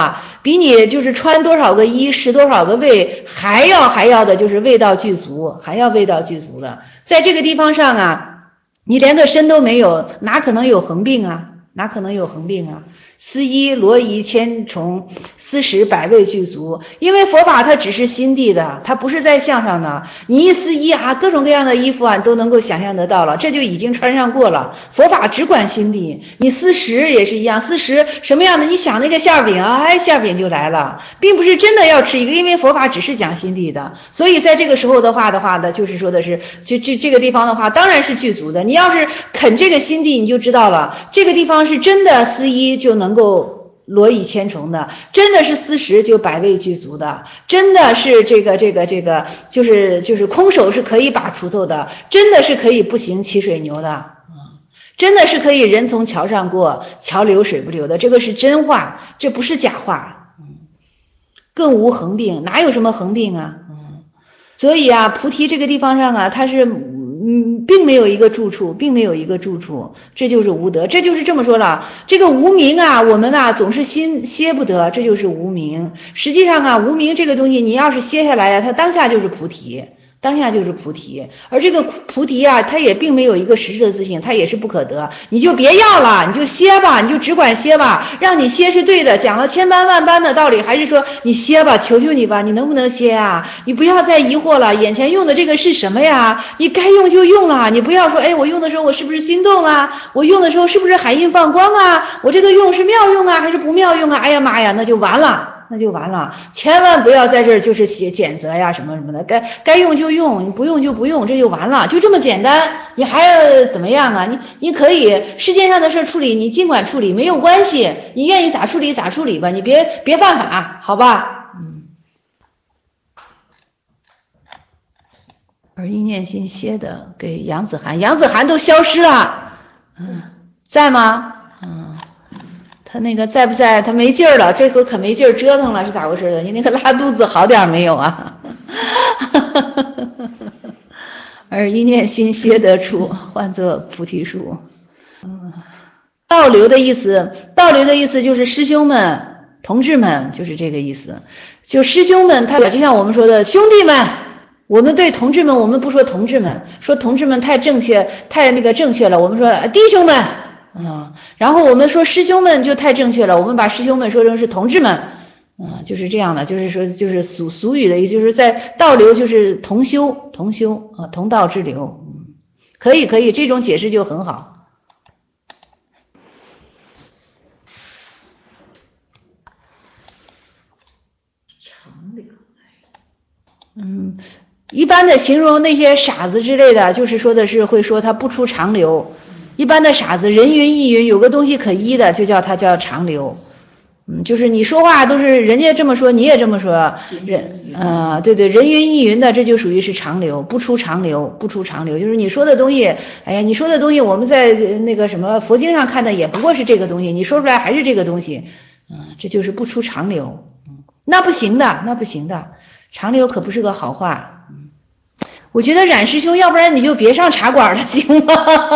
比你就是穿多少个衣食多少个味还要还要的就是味道具足，还要味道具足的。在这个地方上啊，你连个身都没有，哪可能有横病啊？哪可能有横病啊？思一罗夷千重，思十百味具足。因为佛法它只是心地的，它不是在相上的。你一思一啊，各种各样的衣服啊，你都能够想象得到了，这就已经穿上过了。佛法只管心地，你思十也是一样，思十什么样的？你想那个馅饼啊，哎，馅饼就来了，并不是真的要吃一个，因为佛法只是讲心地的。所以在这个时候的话的话呢，就是说的是，就这这个地方的话，当然是具足的。你要是啃这个心地，你就知道了，这个地方是真的思一就能够罗以千重的，真的是思十就百味具足的，真的是这个这个这个就是就是空手是可以把锄头的，真的是可以步行骑水牛的，真的是可以人从桥上过，桥流水不流的，这个是真话，这不是假话。更无横病，哪有什么横病啊？所以啊，菩提这个地方上啊，它是嗯，并没有一个住处，并没有一个住处，这就是无德，这就是这么说了。这个无明啊，我们啊总是心歇不得，这就是无明。实际上啊，无明这个东西，你要是歇下来呀、啊，它当下就是菩提。当下就是菩提，而这个菩提啊，它也并没有一个实质的自性，它也是不可得。你就别要了，你就歇吧，你就只管歇吧，让你歇是对的，讲了千般万般的道理，还是说你歇吧，求求你吧，你能不能歇啊？你不要再疑惑了，眼前用的这个是什么呀？你该用就用了，你不要说，哎，我用的时候我是不是心动啊？我用的时候是不是海印放光啊？我这个用是妙用啊，还是不妙用啊？哎呀妈呀，那就完了。那就完了，千万不要在这儿就是写谴责呀什么什么的，该该用就用，你不用就不用，这就完了，就这么简单，你还要怎么样啊？你你可以世界上的事处理，你尽管处理，没有关系，你愿意咋处理咋处理吧，你别别犯法，好吧？嗯。而一念心歇的给杨子涵，杨子涵都消失了，嗯，在吗？嗯。他那个在不在？他没劲儿了，这回可没劲儿折腾了，是咋回事的？你那个拉肚子好点没有啊？而一念心歇得处，唤作菩提树。嗯，倒流的意思，倒流的意思就是师兄们、同志们，就是这个意思。就师兄们，他就像我们说的兄弟们，我们对同志们，我们不说同志们，说同志们太正确，太那个正确了，我们说弟兄们。嗯，然后我们说师兄们就太正确了，我们把师兄们说成是同志们，嗯，就是这样的，就是说就是俗俗语的意思，就是在道流就是同修同修啊，同道之流，嗯，可以可以，这种解释就很好。 长流， 嗯，一般的形容那些傻子之类的，就是说的是会说他不出长流。一般的傻子，人云亦云，有个东西可依的，就叫他叫长流。嗯，就是你说话都是人家这么说，你也这么说，人啊、呃，对对，人云亦云的，这就属于是长流，不出长流，不出长流，就是你说的东西，哎呀，你说的东西，我们在那个什么佛经上看的也不过是这个东西，你说出来还是这个东西，嗯，这就是不出长流，嗯，那不行的，那不行的，长流可不是个好话。我觉得冉师兄，要不然你就别上茶馆了，行吗？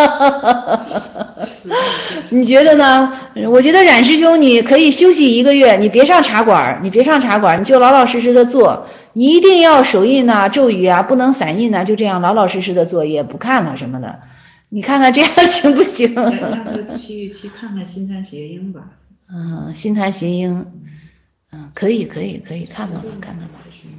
你觉得呢？我觉得冉师兄你可以休息一个月，你别上茶馆，你别上茶馆，你就老老实实的做，你一定要手印呐、咒语啊，不能散印呐、就这样老老实实的做，也不看了什么的。你看看这样行不行？ 让他去去看看新坛邪鹰吧。 嗯，新坛邪鹰，嗯，可以可以可以，看看吧看看吧。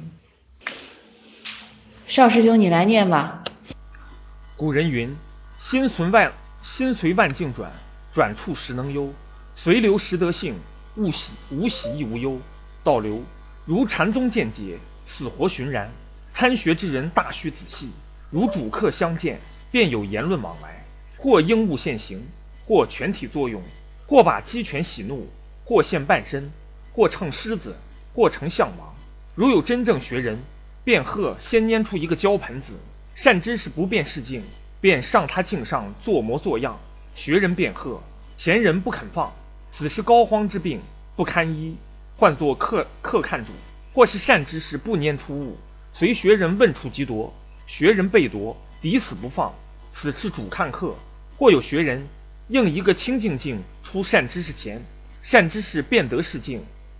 邵师兄，你来念吧。 古人云：心随万心随万境转，转处实能悠。随流实得性，勿喜无喜亦无忧。倒流如禅宗见解，死活寻然。参学之人大须仔细，如主客相见，便有言论往来。或应物现行，或全体作用，或把鸡犬喜怒，或现半身，或乘狮子，或成象王。如有真正学人，便鹤先拈出一个胶盆子，善知识不辨是镜，便上他镜上做模作样，学人便鹤，前人不肯放，此是膏肓之病，不堪医，唤作客客看主。或是善知识不拈出物，随学人问处即夺，学人被夺，抵死不放，此是主看客。或有学人应一个清净镜出善知识前，善知识便得是镜，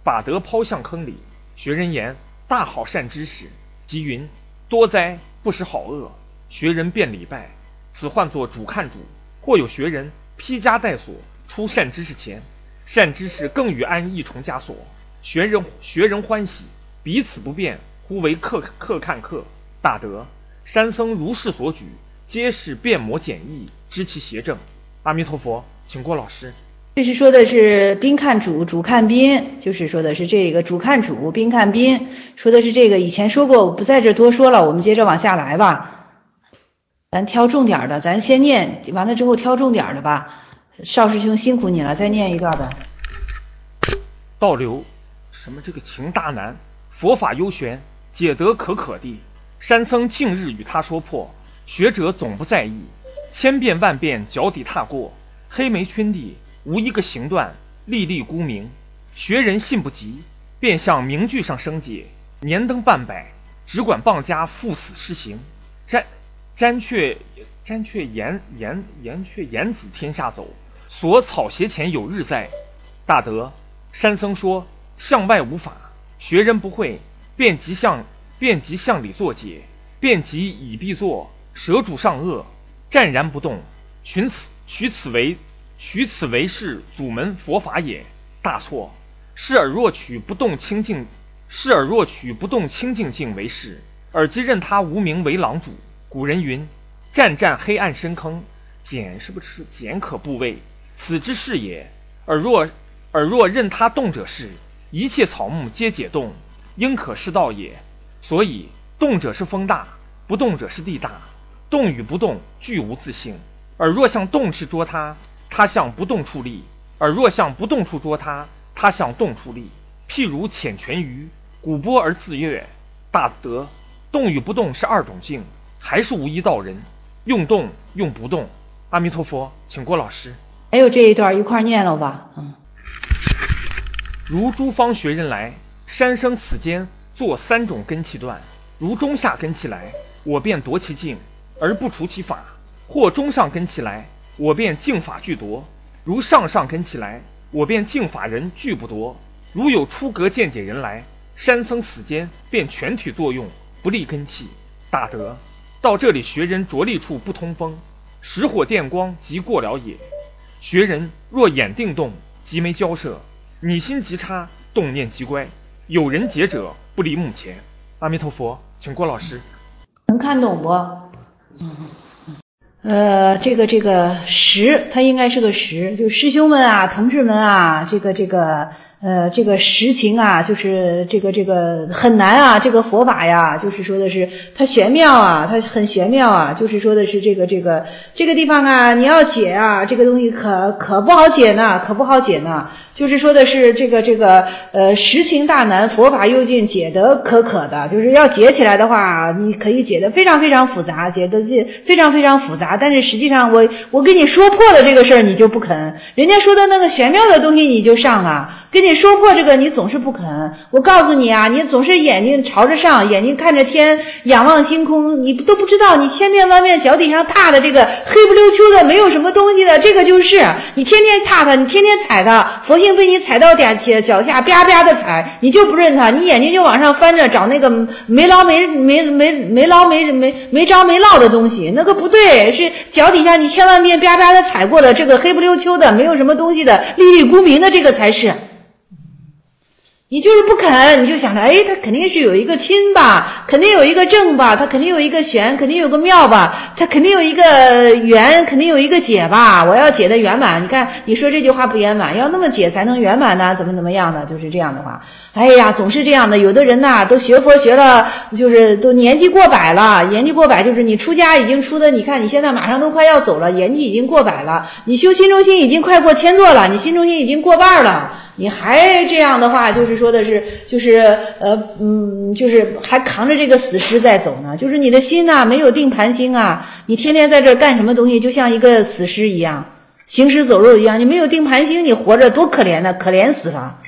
把德抛向坑里。学人言大好善知识，即云多哉不识好恶。学人便礼拜，此唤作主看主。或有学人披枷带锁出善知识前，善知识更与安一重枷锁，学人学人欢喜，彼此不便，呼为客客看客。大德山僧如是所举，皆是变魔简易，知其邪正。阿弥陀佛，请郭老师。 这是说的是宾看主，主看宾，就是说的是这个主看主，宾看宾，说的是这个。以前说过，我不在这多说了，我们接着往下来吧。咱挑重点的，咱先念完了之后挑重点的吧。邵师兄辛苦你了，再念一段吧。 道流什么这个情大难，佛法幽玄，解得可可地。山僧近日与他说破，学者总不在意，千遍万遍脚底踏过，黑眉圈地无一个行断，历历孤明。学人信不及，便向名句上生解，年登半百，只管棒家赴死施行。瞻瞻却瞻却言言言却言子天下走，所草鞋前有日在。大德山僧说向外无法，学人不会，便即向便即向里作解，便即以必作，舍主上恶，湛然不动，取此取此为取此为是祖门佛法也。大错，是尔若取不动清净，是尔若取不动清净境为是，尔即任他无名为郎主。古人云湛湛黑暗深坑，简是不是简可部位，此之是也。尔若尔若任他动者是，一切草木皆解动，应可是道也。所以动者是风大，不动者是地大，动与不动俱无自性。而若向动处捉他，他向不动处立；而若向不动处捉他，他向动处立。譬如浅泉鱼，鼓波而自悦。大德动与不动是二种境，还是无一道人，用动用不动。阿弥陀佛，请郭老师。 还有这一段一块念了吧。嗯。 如诸方学人来，山生此间作三种根器断。如中下根器来，我便夺其境而不除其法；或中上根器来，我便境法俱夺；如上上根器来，我便境法人俱不夺。如有出格见解人来，山僧此间便全体作用，不立根器。大德到这里，学人着力处不通风，石火电光即过了也。学人若眼定动，即没交涉；你心即差，动念即乖。有人解者，不离目前。阿弥陀佛，请郭老师。 能看懂不？嗯。呃，这个这个识，它应该是个识，就师兄们啊，同志们啊，这个这个呃，这个实情啊，就是这个这个很难啊，这个佛法呀，就是说的是它玄妙啊，它很玄妙啊，就是说的是这个这个这个地方啊，你要解啊，这个东西可可不好解呢，可不好解呢，就是说的是这个这个呃实情大难，佛法幽峻，解得可可的，就是要解起来的话，你可以解得非常非常复杂，解得非常非常复杂，但是实际上我我跟你说破的这个事儿你就不肯，人家说的那个玄妙的东西你就上了，跟你说破这个你总是不肯。我告诉你啊，你总是眼睛朝着上，眼睛看着天，仰望星空，你都不知道你千遍万遍脚底上踏的这个黑不溜秋的没有什么东西的，这个就是你天天踏它，你天天踩它，佛性被你踩到脚脚下啪啪的踩，你就不认它，你眼睛就往上翻着找那个没捞没没没没捞没没没着没落的东西，那个不对，是脚底下你千万遍啪啪的踩过的这个黑不溜秋的没有什么东西的历历孤明的这个才是。你就是不肯，你就想着哎，它肯定是有一个亲吧，肯定有一个正吧，它肯定有一个玄，肯定有个妙吧，它肯定有一个圆，肯定有一个解吧，我要解的圆满。你看你说这句话不圆满，要那么解才能圆满呢，怎么怎么样的，就是这样的话。哎呀，总是这样的，有的人呐都学佛学了，就是都年纪过百了，年纪过百就是你出家已经出的，你看你现在马上都快要走了，年纪已经过百了，你修心中心已经快过千座了，你心中心已经过半了，你还这样的话，就是说的是就是呃嗯就是还扛着这个死尸在走呢，就是你的心呐、啊、没有定盘心啊，你天天在这干什么东西，就像一个死尸一样，行尸走肉一样，你没有定盘心，你活着多可怜呢，可怜死了。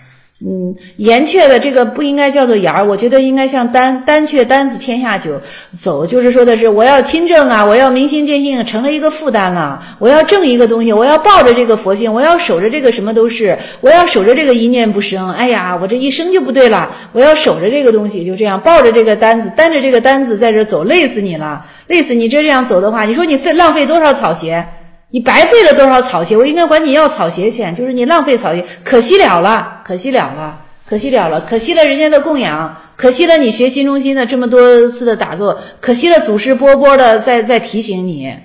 嗯，岩雀的这个不应该叫做芽儿，我觉得应该像丹丹雀丹子天下久走，就是说的是我要亲政啊，我要明心见性，成了一个负担了。我要正一个东西，我要抱着这个佛性，我要守着这个什么都是，我要守着这个一念不生。哎呀，我这一生就不对了，我要守着这个东西，就这样抱着这个单子，担着这个单子在这走，累死你了，累死你！这样走的话，你说你费浪费多少草鞋？你白费了多少草鞋？我应该管你要草鞋钱，就是你浪费草鞋，可惜了了，可惜了了，可惜了了，可惜了人家的供养，可惜了你学心中心的这么多次的打坐，可惜了祖师波波的在在提醒你。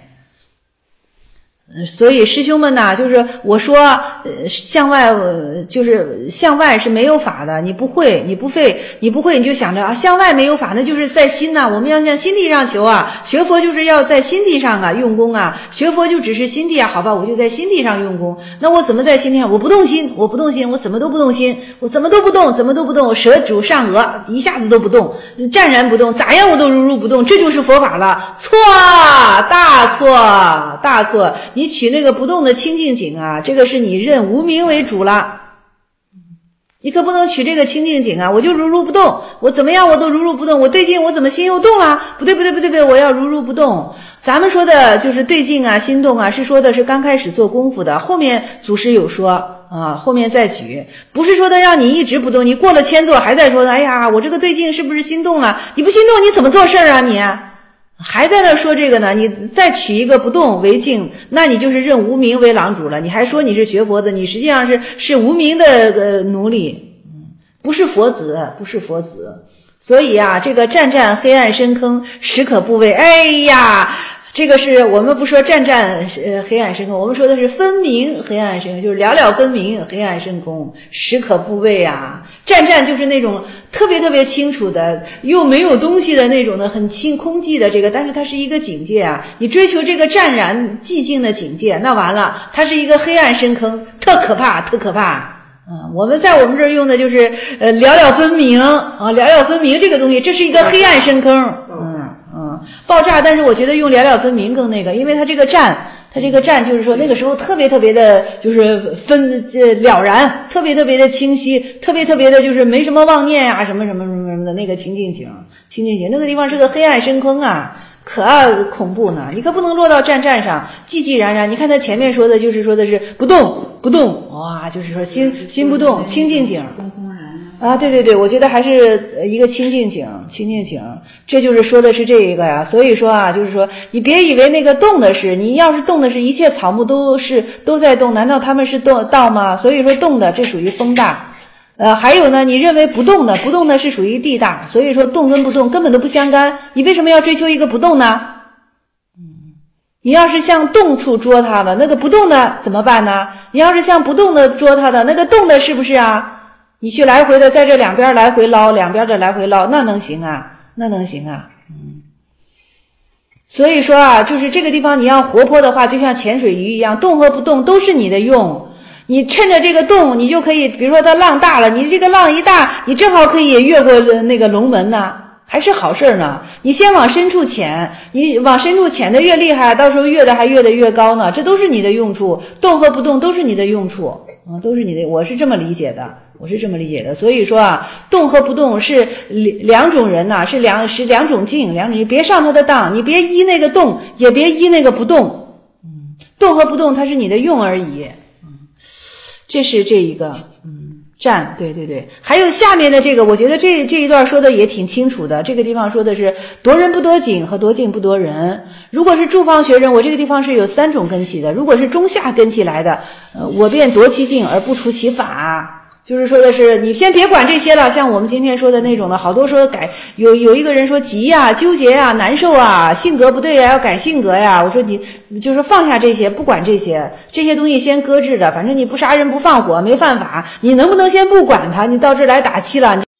所以师兄们呐，就是我说呃向外呃就是向外是没有法的，你不会你不会你不会你就想着啊向外没有法，那就是在心呐，我们要向心地上求啊，学佛就是要在心地上啊用功啊，学佛就只是心地啊，好吧，我就在心地上用功。那我怎么在心地上？我不动心，我不动心，我怎么都不动心，我怎么都不动，怎么都不动，我舌主上颚一下子都不动，湛然不动，咋样我都如如不动，这就是佛法了。错，大错大错，你取那个不动的清净景啊，这个是你认无明为主了，你可不能取这个清净景啊，我就如如不动，我怎么样我都如如不动，我对境我怎么心又动了？不对不对不对不对，我要如如不动。咱们说的就是对境啊心动啊，是说的是刚开始做功夫的，后面祖师有说啊，后面再举，不是说的让你一直不动，你过了千座还在说的，哎呀我这个对境是不是心动了？你不心动你怎么做事啊你？还在那说这个呢，你再取一个不动为境，那你就是认无明为郎主了，你还说你是学佛的，你实际上是是无明的呃奴隶，不是佛子，不是佛子。所以啊，这个战战黑暗深坑，实可怖畏。哎呀，这个是我们不说战战呃黑暗深空，我们说的是分明黑暗深空，就是了了分明黑暗深空，实可怖畏啊。战战就是那种特别特别清楚的，又没有东西的那种的，很清空寂的这个，但是它是一个境界啊。你追求这个湛然寂静的境界，那完了，它是一个黑暗深坑，特可怕，特可怕。嗯，我们在我们这儿用的就是呃了了分明啊，了了分明这个东西，这是一个黑暗深坑。嗯嗯，爆炸，但是我觉得用了了分明更那个，因为它这个战，它这个战就是说那个时候特别特别的，就是分这了然，特别特别的清晰，特别特别的就是没什么妄念啊，什么什么什么什么的那个情境景，情境景那个地方是个黑暗深坑啊。可恐怖呢，你可不能落到战战上，寂寂然然。你看他前面说的就是说的是不动不动，哇，就是说心心不动，清净景啊，对对对，我觉得还是一个清净景，清净景，这就是说的是这一个呀。所以说啊，就是说你别以为那个动的是，你要是动的是一切草木都是都在动，难道他们是动道吗？所以说动的这属于风大。呃，还有呢，你认为不动的，不动的是属于地大，所以说动跟不动根本都不相干。你为什么要追求一个不动呢？嗯，你要是向动处捉它了，那个不动的怎么办呢？你要是向不动的捉它的，那个动的是不是啊？你去来回的在这两边来回捞，两边的来回捞，那能行啊？那能行啊？嗯。所以说啊，就是这个地方你要活泼的话，就像潜水鱼一样，动和不动都是你的用。你趁着这个动，你就可以，比如说它浪大了，你这个浪一大，你正好可以越过那个龙门呢，还是好事呢。你先往深处潜，你往深处潜的越厉害，到时候越的还越的越高呢，这都是你的用处，动和不动都是你的用处，嗯，都是你的，我是这么理解的，我是这么理解的。所以说啊，动和不动是两种人呐、啊，是两是两种境，两种，你别上他的当，你别依那个动，也别依那个不动，嗯，动和不动它是你的用而已。这是这一个，嗯，战，对对对，还有下面的这个，我觉得这这一段说的也挺清楚的。这个地方说的是夺人不夺境和夺境不夺人。如果是住方学人，我这个地方是有三种根器的。如果是中下根器来的，呃，我便夺其境而不除其法。就是说的是你先别管这些了，像我们今天说的那种的，好多说改有有一个人说急呀、纠结呀、难受啊，性格不对呀，要改性格呀。我说你就是放下这些，不管这些，这些东西先搁置着，反正你不杀人不放火没犯法，你能不能先不管他？你到这儿来打气了，你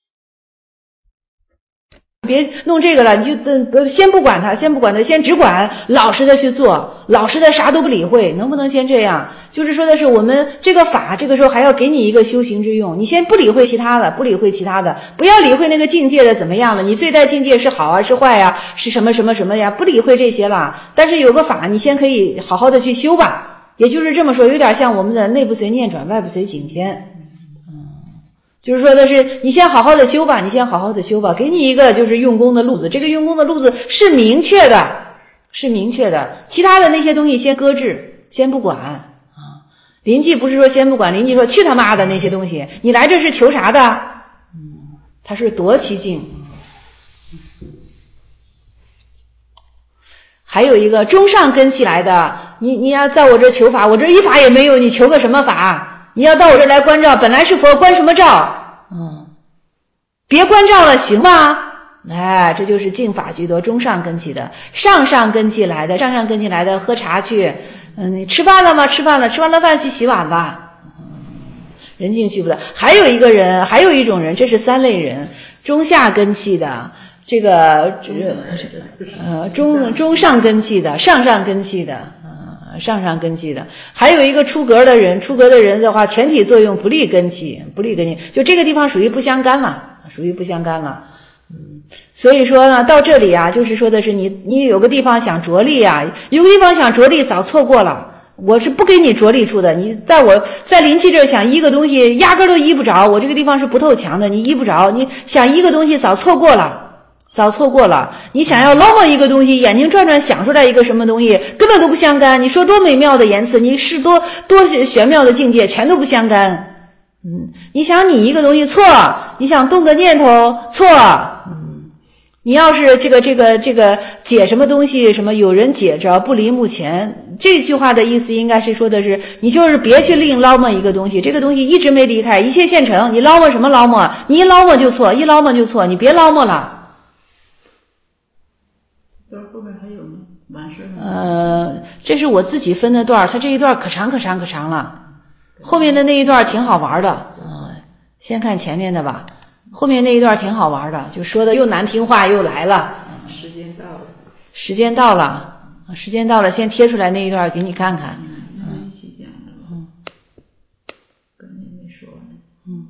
别弄这个了，你就先不管他，先不管他，先只管老实的去做，老实的啥都不理会，能不能先这样？就是说的是我们这个法这个时候还要给你一个修行之用，你先不理会其他的，不理会其他的，不要理会那个境界的怎么样了，你对待境界是好啊是坏啊，是什么什么什么呀，不理会这些了。但是有个法你先可以好好的去修吧，也就是这么说，有点像我们的内不随念转，外不随境迁。 就是说的是你先好好的修吧，你先好好的修吧，给你一个就是用功的路子，这个用功的路子是明确的，是明确的，其他的那些东西先搁置，先不管啊。临济不是说先不管，临济说去他妈的那些东西，你来这是求啥的？嗯，他是夺其境。还有一个中上根器来的，你你要在我这求法，我这一法也没有，你求个什么法？你要到我这来关照，本来是佛，关什么照？嗯，别关照了，行吗？哎，这就是净法居多，中上根器的。上上根器来的，上上根器来的喝茶去，嗯，你吃饭了吗？吃饭了，吃完了饭去洗碗吧。人尽须不得。还有一个人，还有一种人，这是三类人，中下根器的。这个呃中中上根器的，上上根器的，呃上上根器的，还有一个出格的人，出格的人的话，全体作用不利根器，不利根器，就这个地方属于不相干了，属于不相干了。嗯，所以说呢，到这里啊，就是说的是你你有个地方想着力啊，有个地方想着力，早错过了。我是不给你着力处的，你在我在灵气这想一个东西，压根都依不着，我这个地方是不透墙的，你依不着，你想一个东西早错过了。早错过了，你想要捞摸一个东西，眼睛转转想出来一个什么东西，根本都不相干。你说多美妙的言辞，你是多多玄妙的境界，全都不相干。嗯，你想你一个东西错，你想动个念头错，嗯，你要是这个这个这个解什么东西，什么有人解着不离目前，这句话的意思应该是说的是，你就是别去另捞摸一个东西，这个东西一直没离开，一切现成，你捞摸什么捞摸？你一捞摸就错，一捞摸就错，你别捞摸了。 到后面还有吗？完事了。 呃，这是我自己分的段，它这一段可长可长可长了，后面的那一段挺好玩的。嗯，先看前面的吧，后面那一段挺好玩的，就说的又难听话又来了。 时间到了。 时间到了，时间到了，先贴出来那一段给你看看。 嗯，一起讲的。嗯。刚才没说完。 嗯。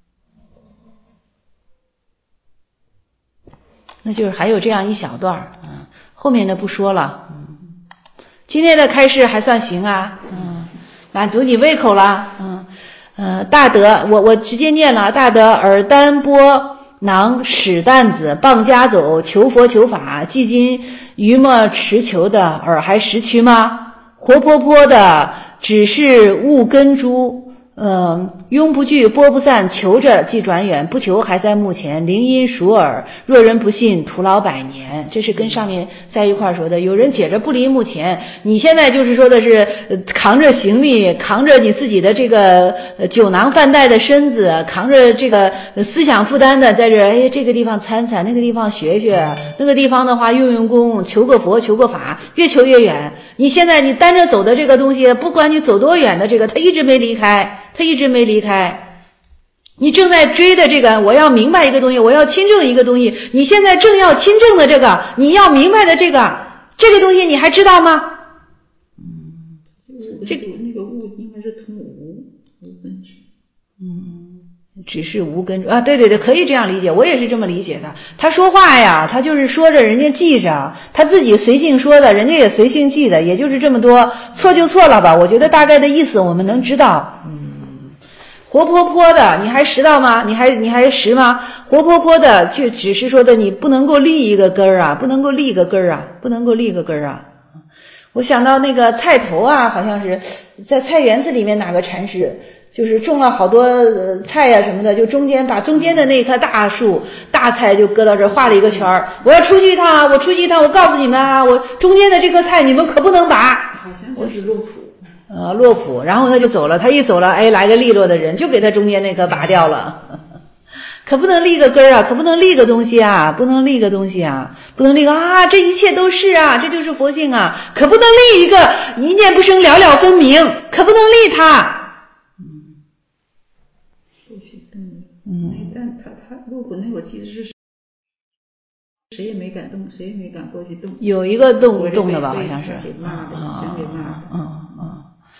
那就是还有这样一小段，嗯，后面的不说了。嗯，今天的开示还算行啊，嗯，满足你胃口了，嗯，呃，大德，我我直接念了，大德尔丹波囊使担子棒家走，求佛求法，既今余么持求的，尔还识屈吗？活泼泼的，只是误根珠。呃，拥不惧，波不散，求着即转远，不求还在目前，铃音熟耳，若人不信，徒劳百年。这是跟上面在一块说的，有人解着不离目前，你现在就是说的是、呃、扛着行李，扛着你自己的这个、呃、酒囊饭袋的身子，扛着这个、呃、思想负担的，在这哎这个地方参参，那个地方学学，那个地方的话用用功，求个佛求个法，越求越远。你现在你单着走的这个东西，不管你走多远的这个，它一直没离开。他一直没离开，你正在追的这个，我要明白一个东西，我要亲证一个东西，你现在正要亲证的这个，你要明白的这个，这个东西你还知道吗？ 嗯，这个那个物应该是同无无根据。 嗯，只是无根啊，对对对，可以这样理解，我也是这么理解的。他说话呀，他就是说着人家记着，他自己随性说的，人家也随性记的，也就是这么多，错就错了吧，我觉得大概的意思我们能知道。嗯。活泼泼的，你还识到吗？你还你还识吗？活泼泼的，就只是说的你不能够立一个根儿啊，不能够立个根儿啊，不能够立个根儿啊。我想到那个菜头啊，好像是在菜园子里面哪个禅师，就是种了好多、呃、菜呀、啊、什么的，就中间把中间的那棵大树大菜就搁到这儿画了一个圈儿。我要出去一趟啊，我出去一趟，我告诉你们啊，我中间的这棵菜你们可不能拔。 好像就是洛普。 呃，洛普，然后他就走了，他一走了，哎，来个利落的人，就给他中间那棵拔掉了，可不能立个根儿啊，可不能立个东西啊，不能立个东西啊，不能立个啊，这一切都是啊，这就是佛性啊，可不能立一个一念不生，了了分明，可不能立它。 嗯，不许动。嗯，但他他洛普那我记得是。谁也没敢动，谁也没敢过去动。 有一个动动的吧，好像是。 给骂的，全给骂的。 嗯嗯。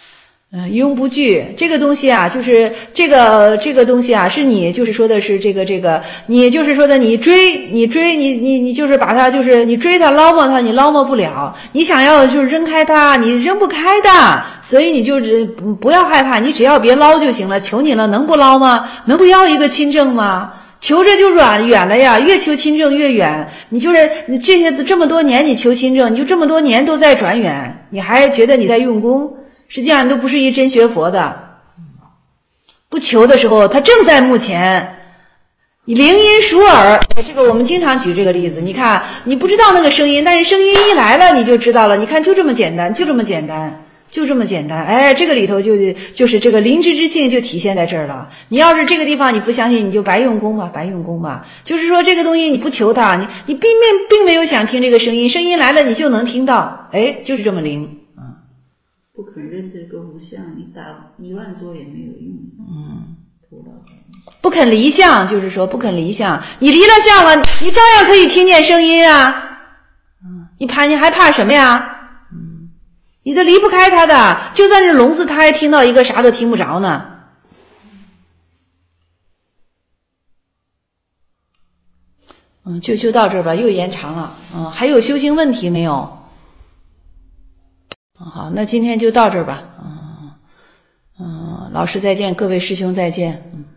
嗯，庸不惧这个东西啊，就是这个这个东西啊，是你就是说的是这个这个，你就是说的你追你追你你你就是把它就是你追它捞摸它，你捞摸不了，你想要就是扔开它，你扔不开的，所以你就是不要害怕，你只要别捞就行了，求你了，能不捞吗？能不要一个亲政吗？求着就软远了呀，越求亲政越远。你就是你这些这么多年你求亲政，你就这么多年都在转远，你还觉得你在用功？实际上你都不是一真学佛的，不求的时候他正在目前，你铃音熟耳，这个我们经常举这个例子，你看你不知道那个声音，但是声音一来了你就知道了，你看就这么简单，就这么简单，就这么简单，哎，这个里头就就是这个灵知之性就体现在这儿了。你要是这个地方你不相信，你就白用功吧，白用功吧。就是说这个东西你不求它，你你并并并没有想听这个声音，声音来了你就能听到，哎，就是这么灵。 不肯认这个无相，你打一万桌也没有用。 嗯，不肯离相，就是说不肯离相，你离了相了，你照样可以听见声音啊。嗯，你怕你还怕什么呀？嗯，你都离不开他的，就算是聋子，他还听到一个啥都听不着呢。嗯，就就到这儿吧，又延长了。嗯，还有修行问题没有？好，那今天就到这儿吧。嗯嗯，老师再见，各位师兄再见。嗯。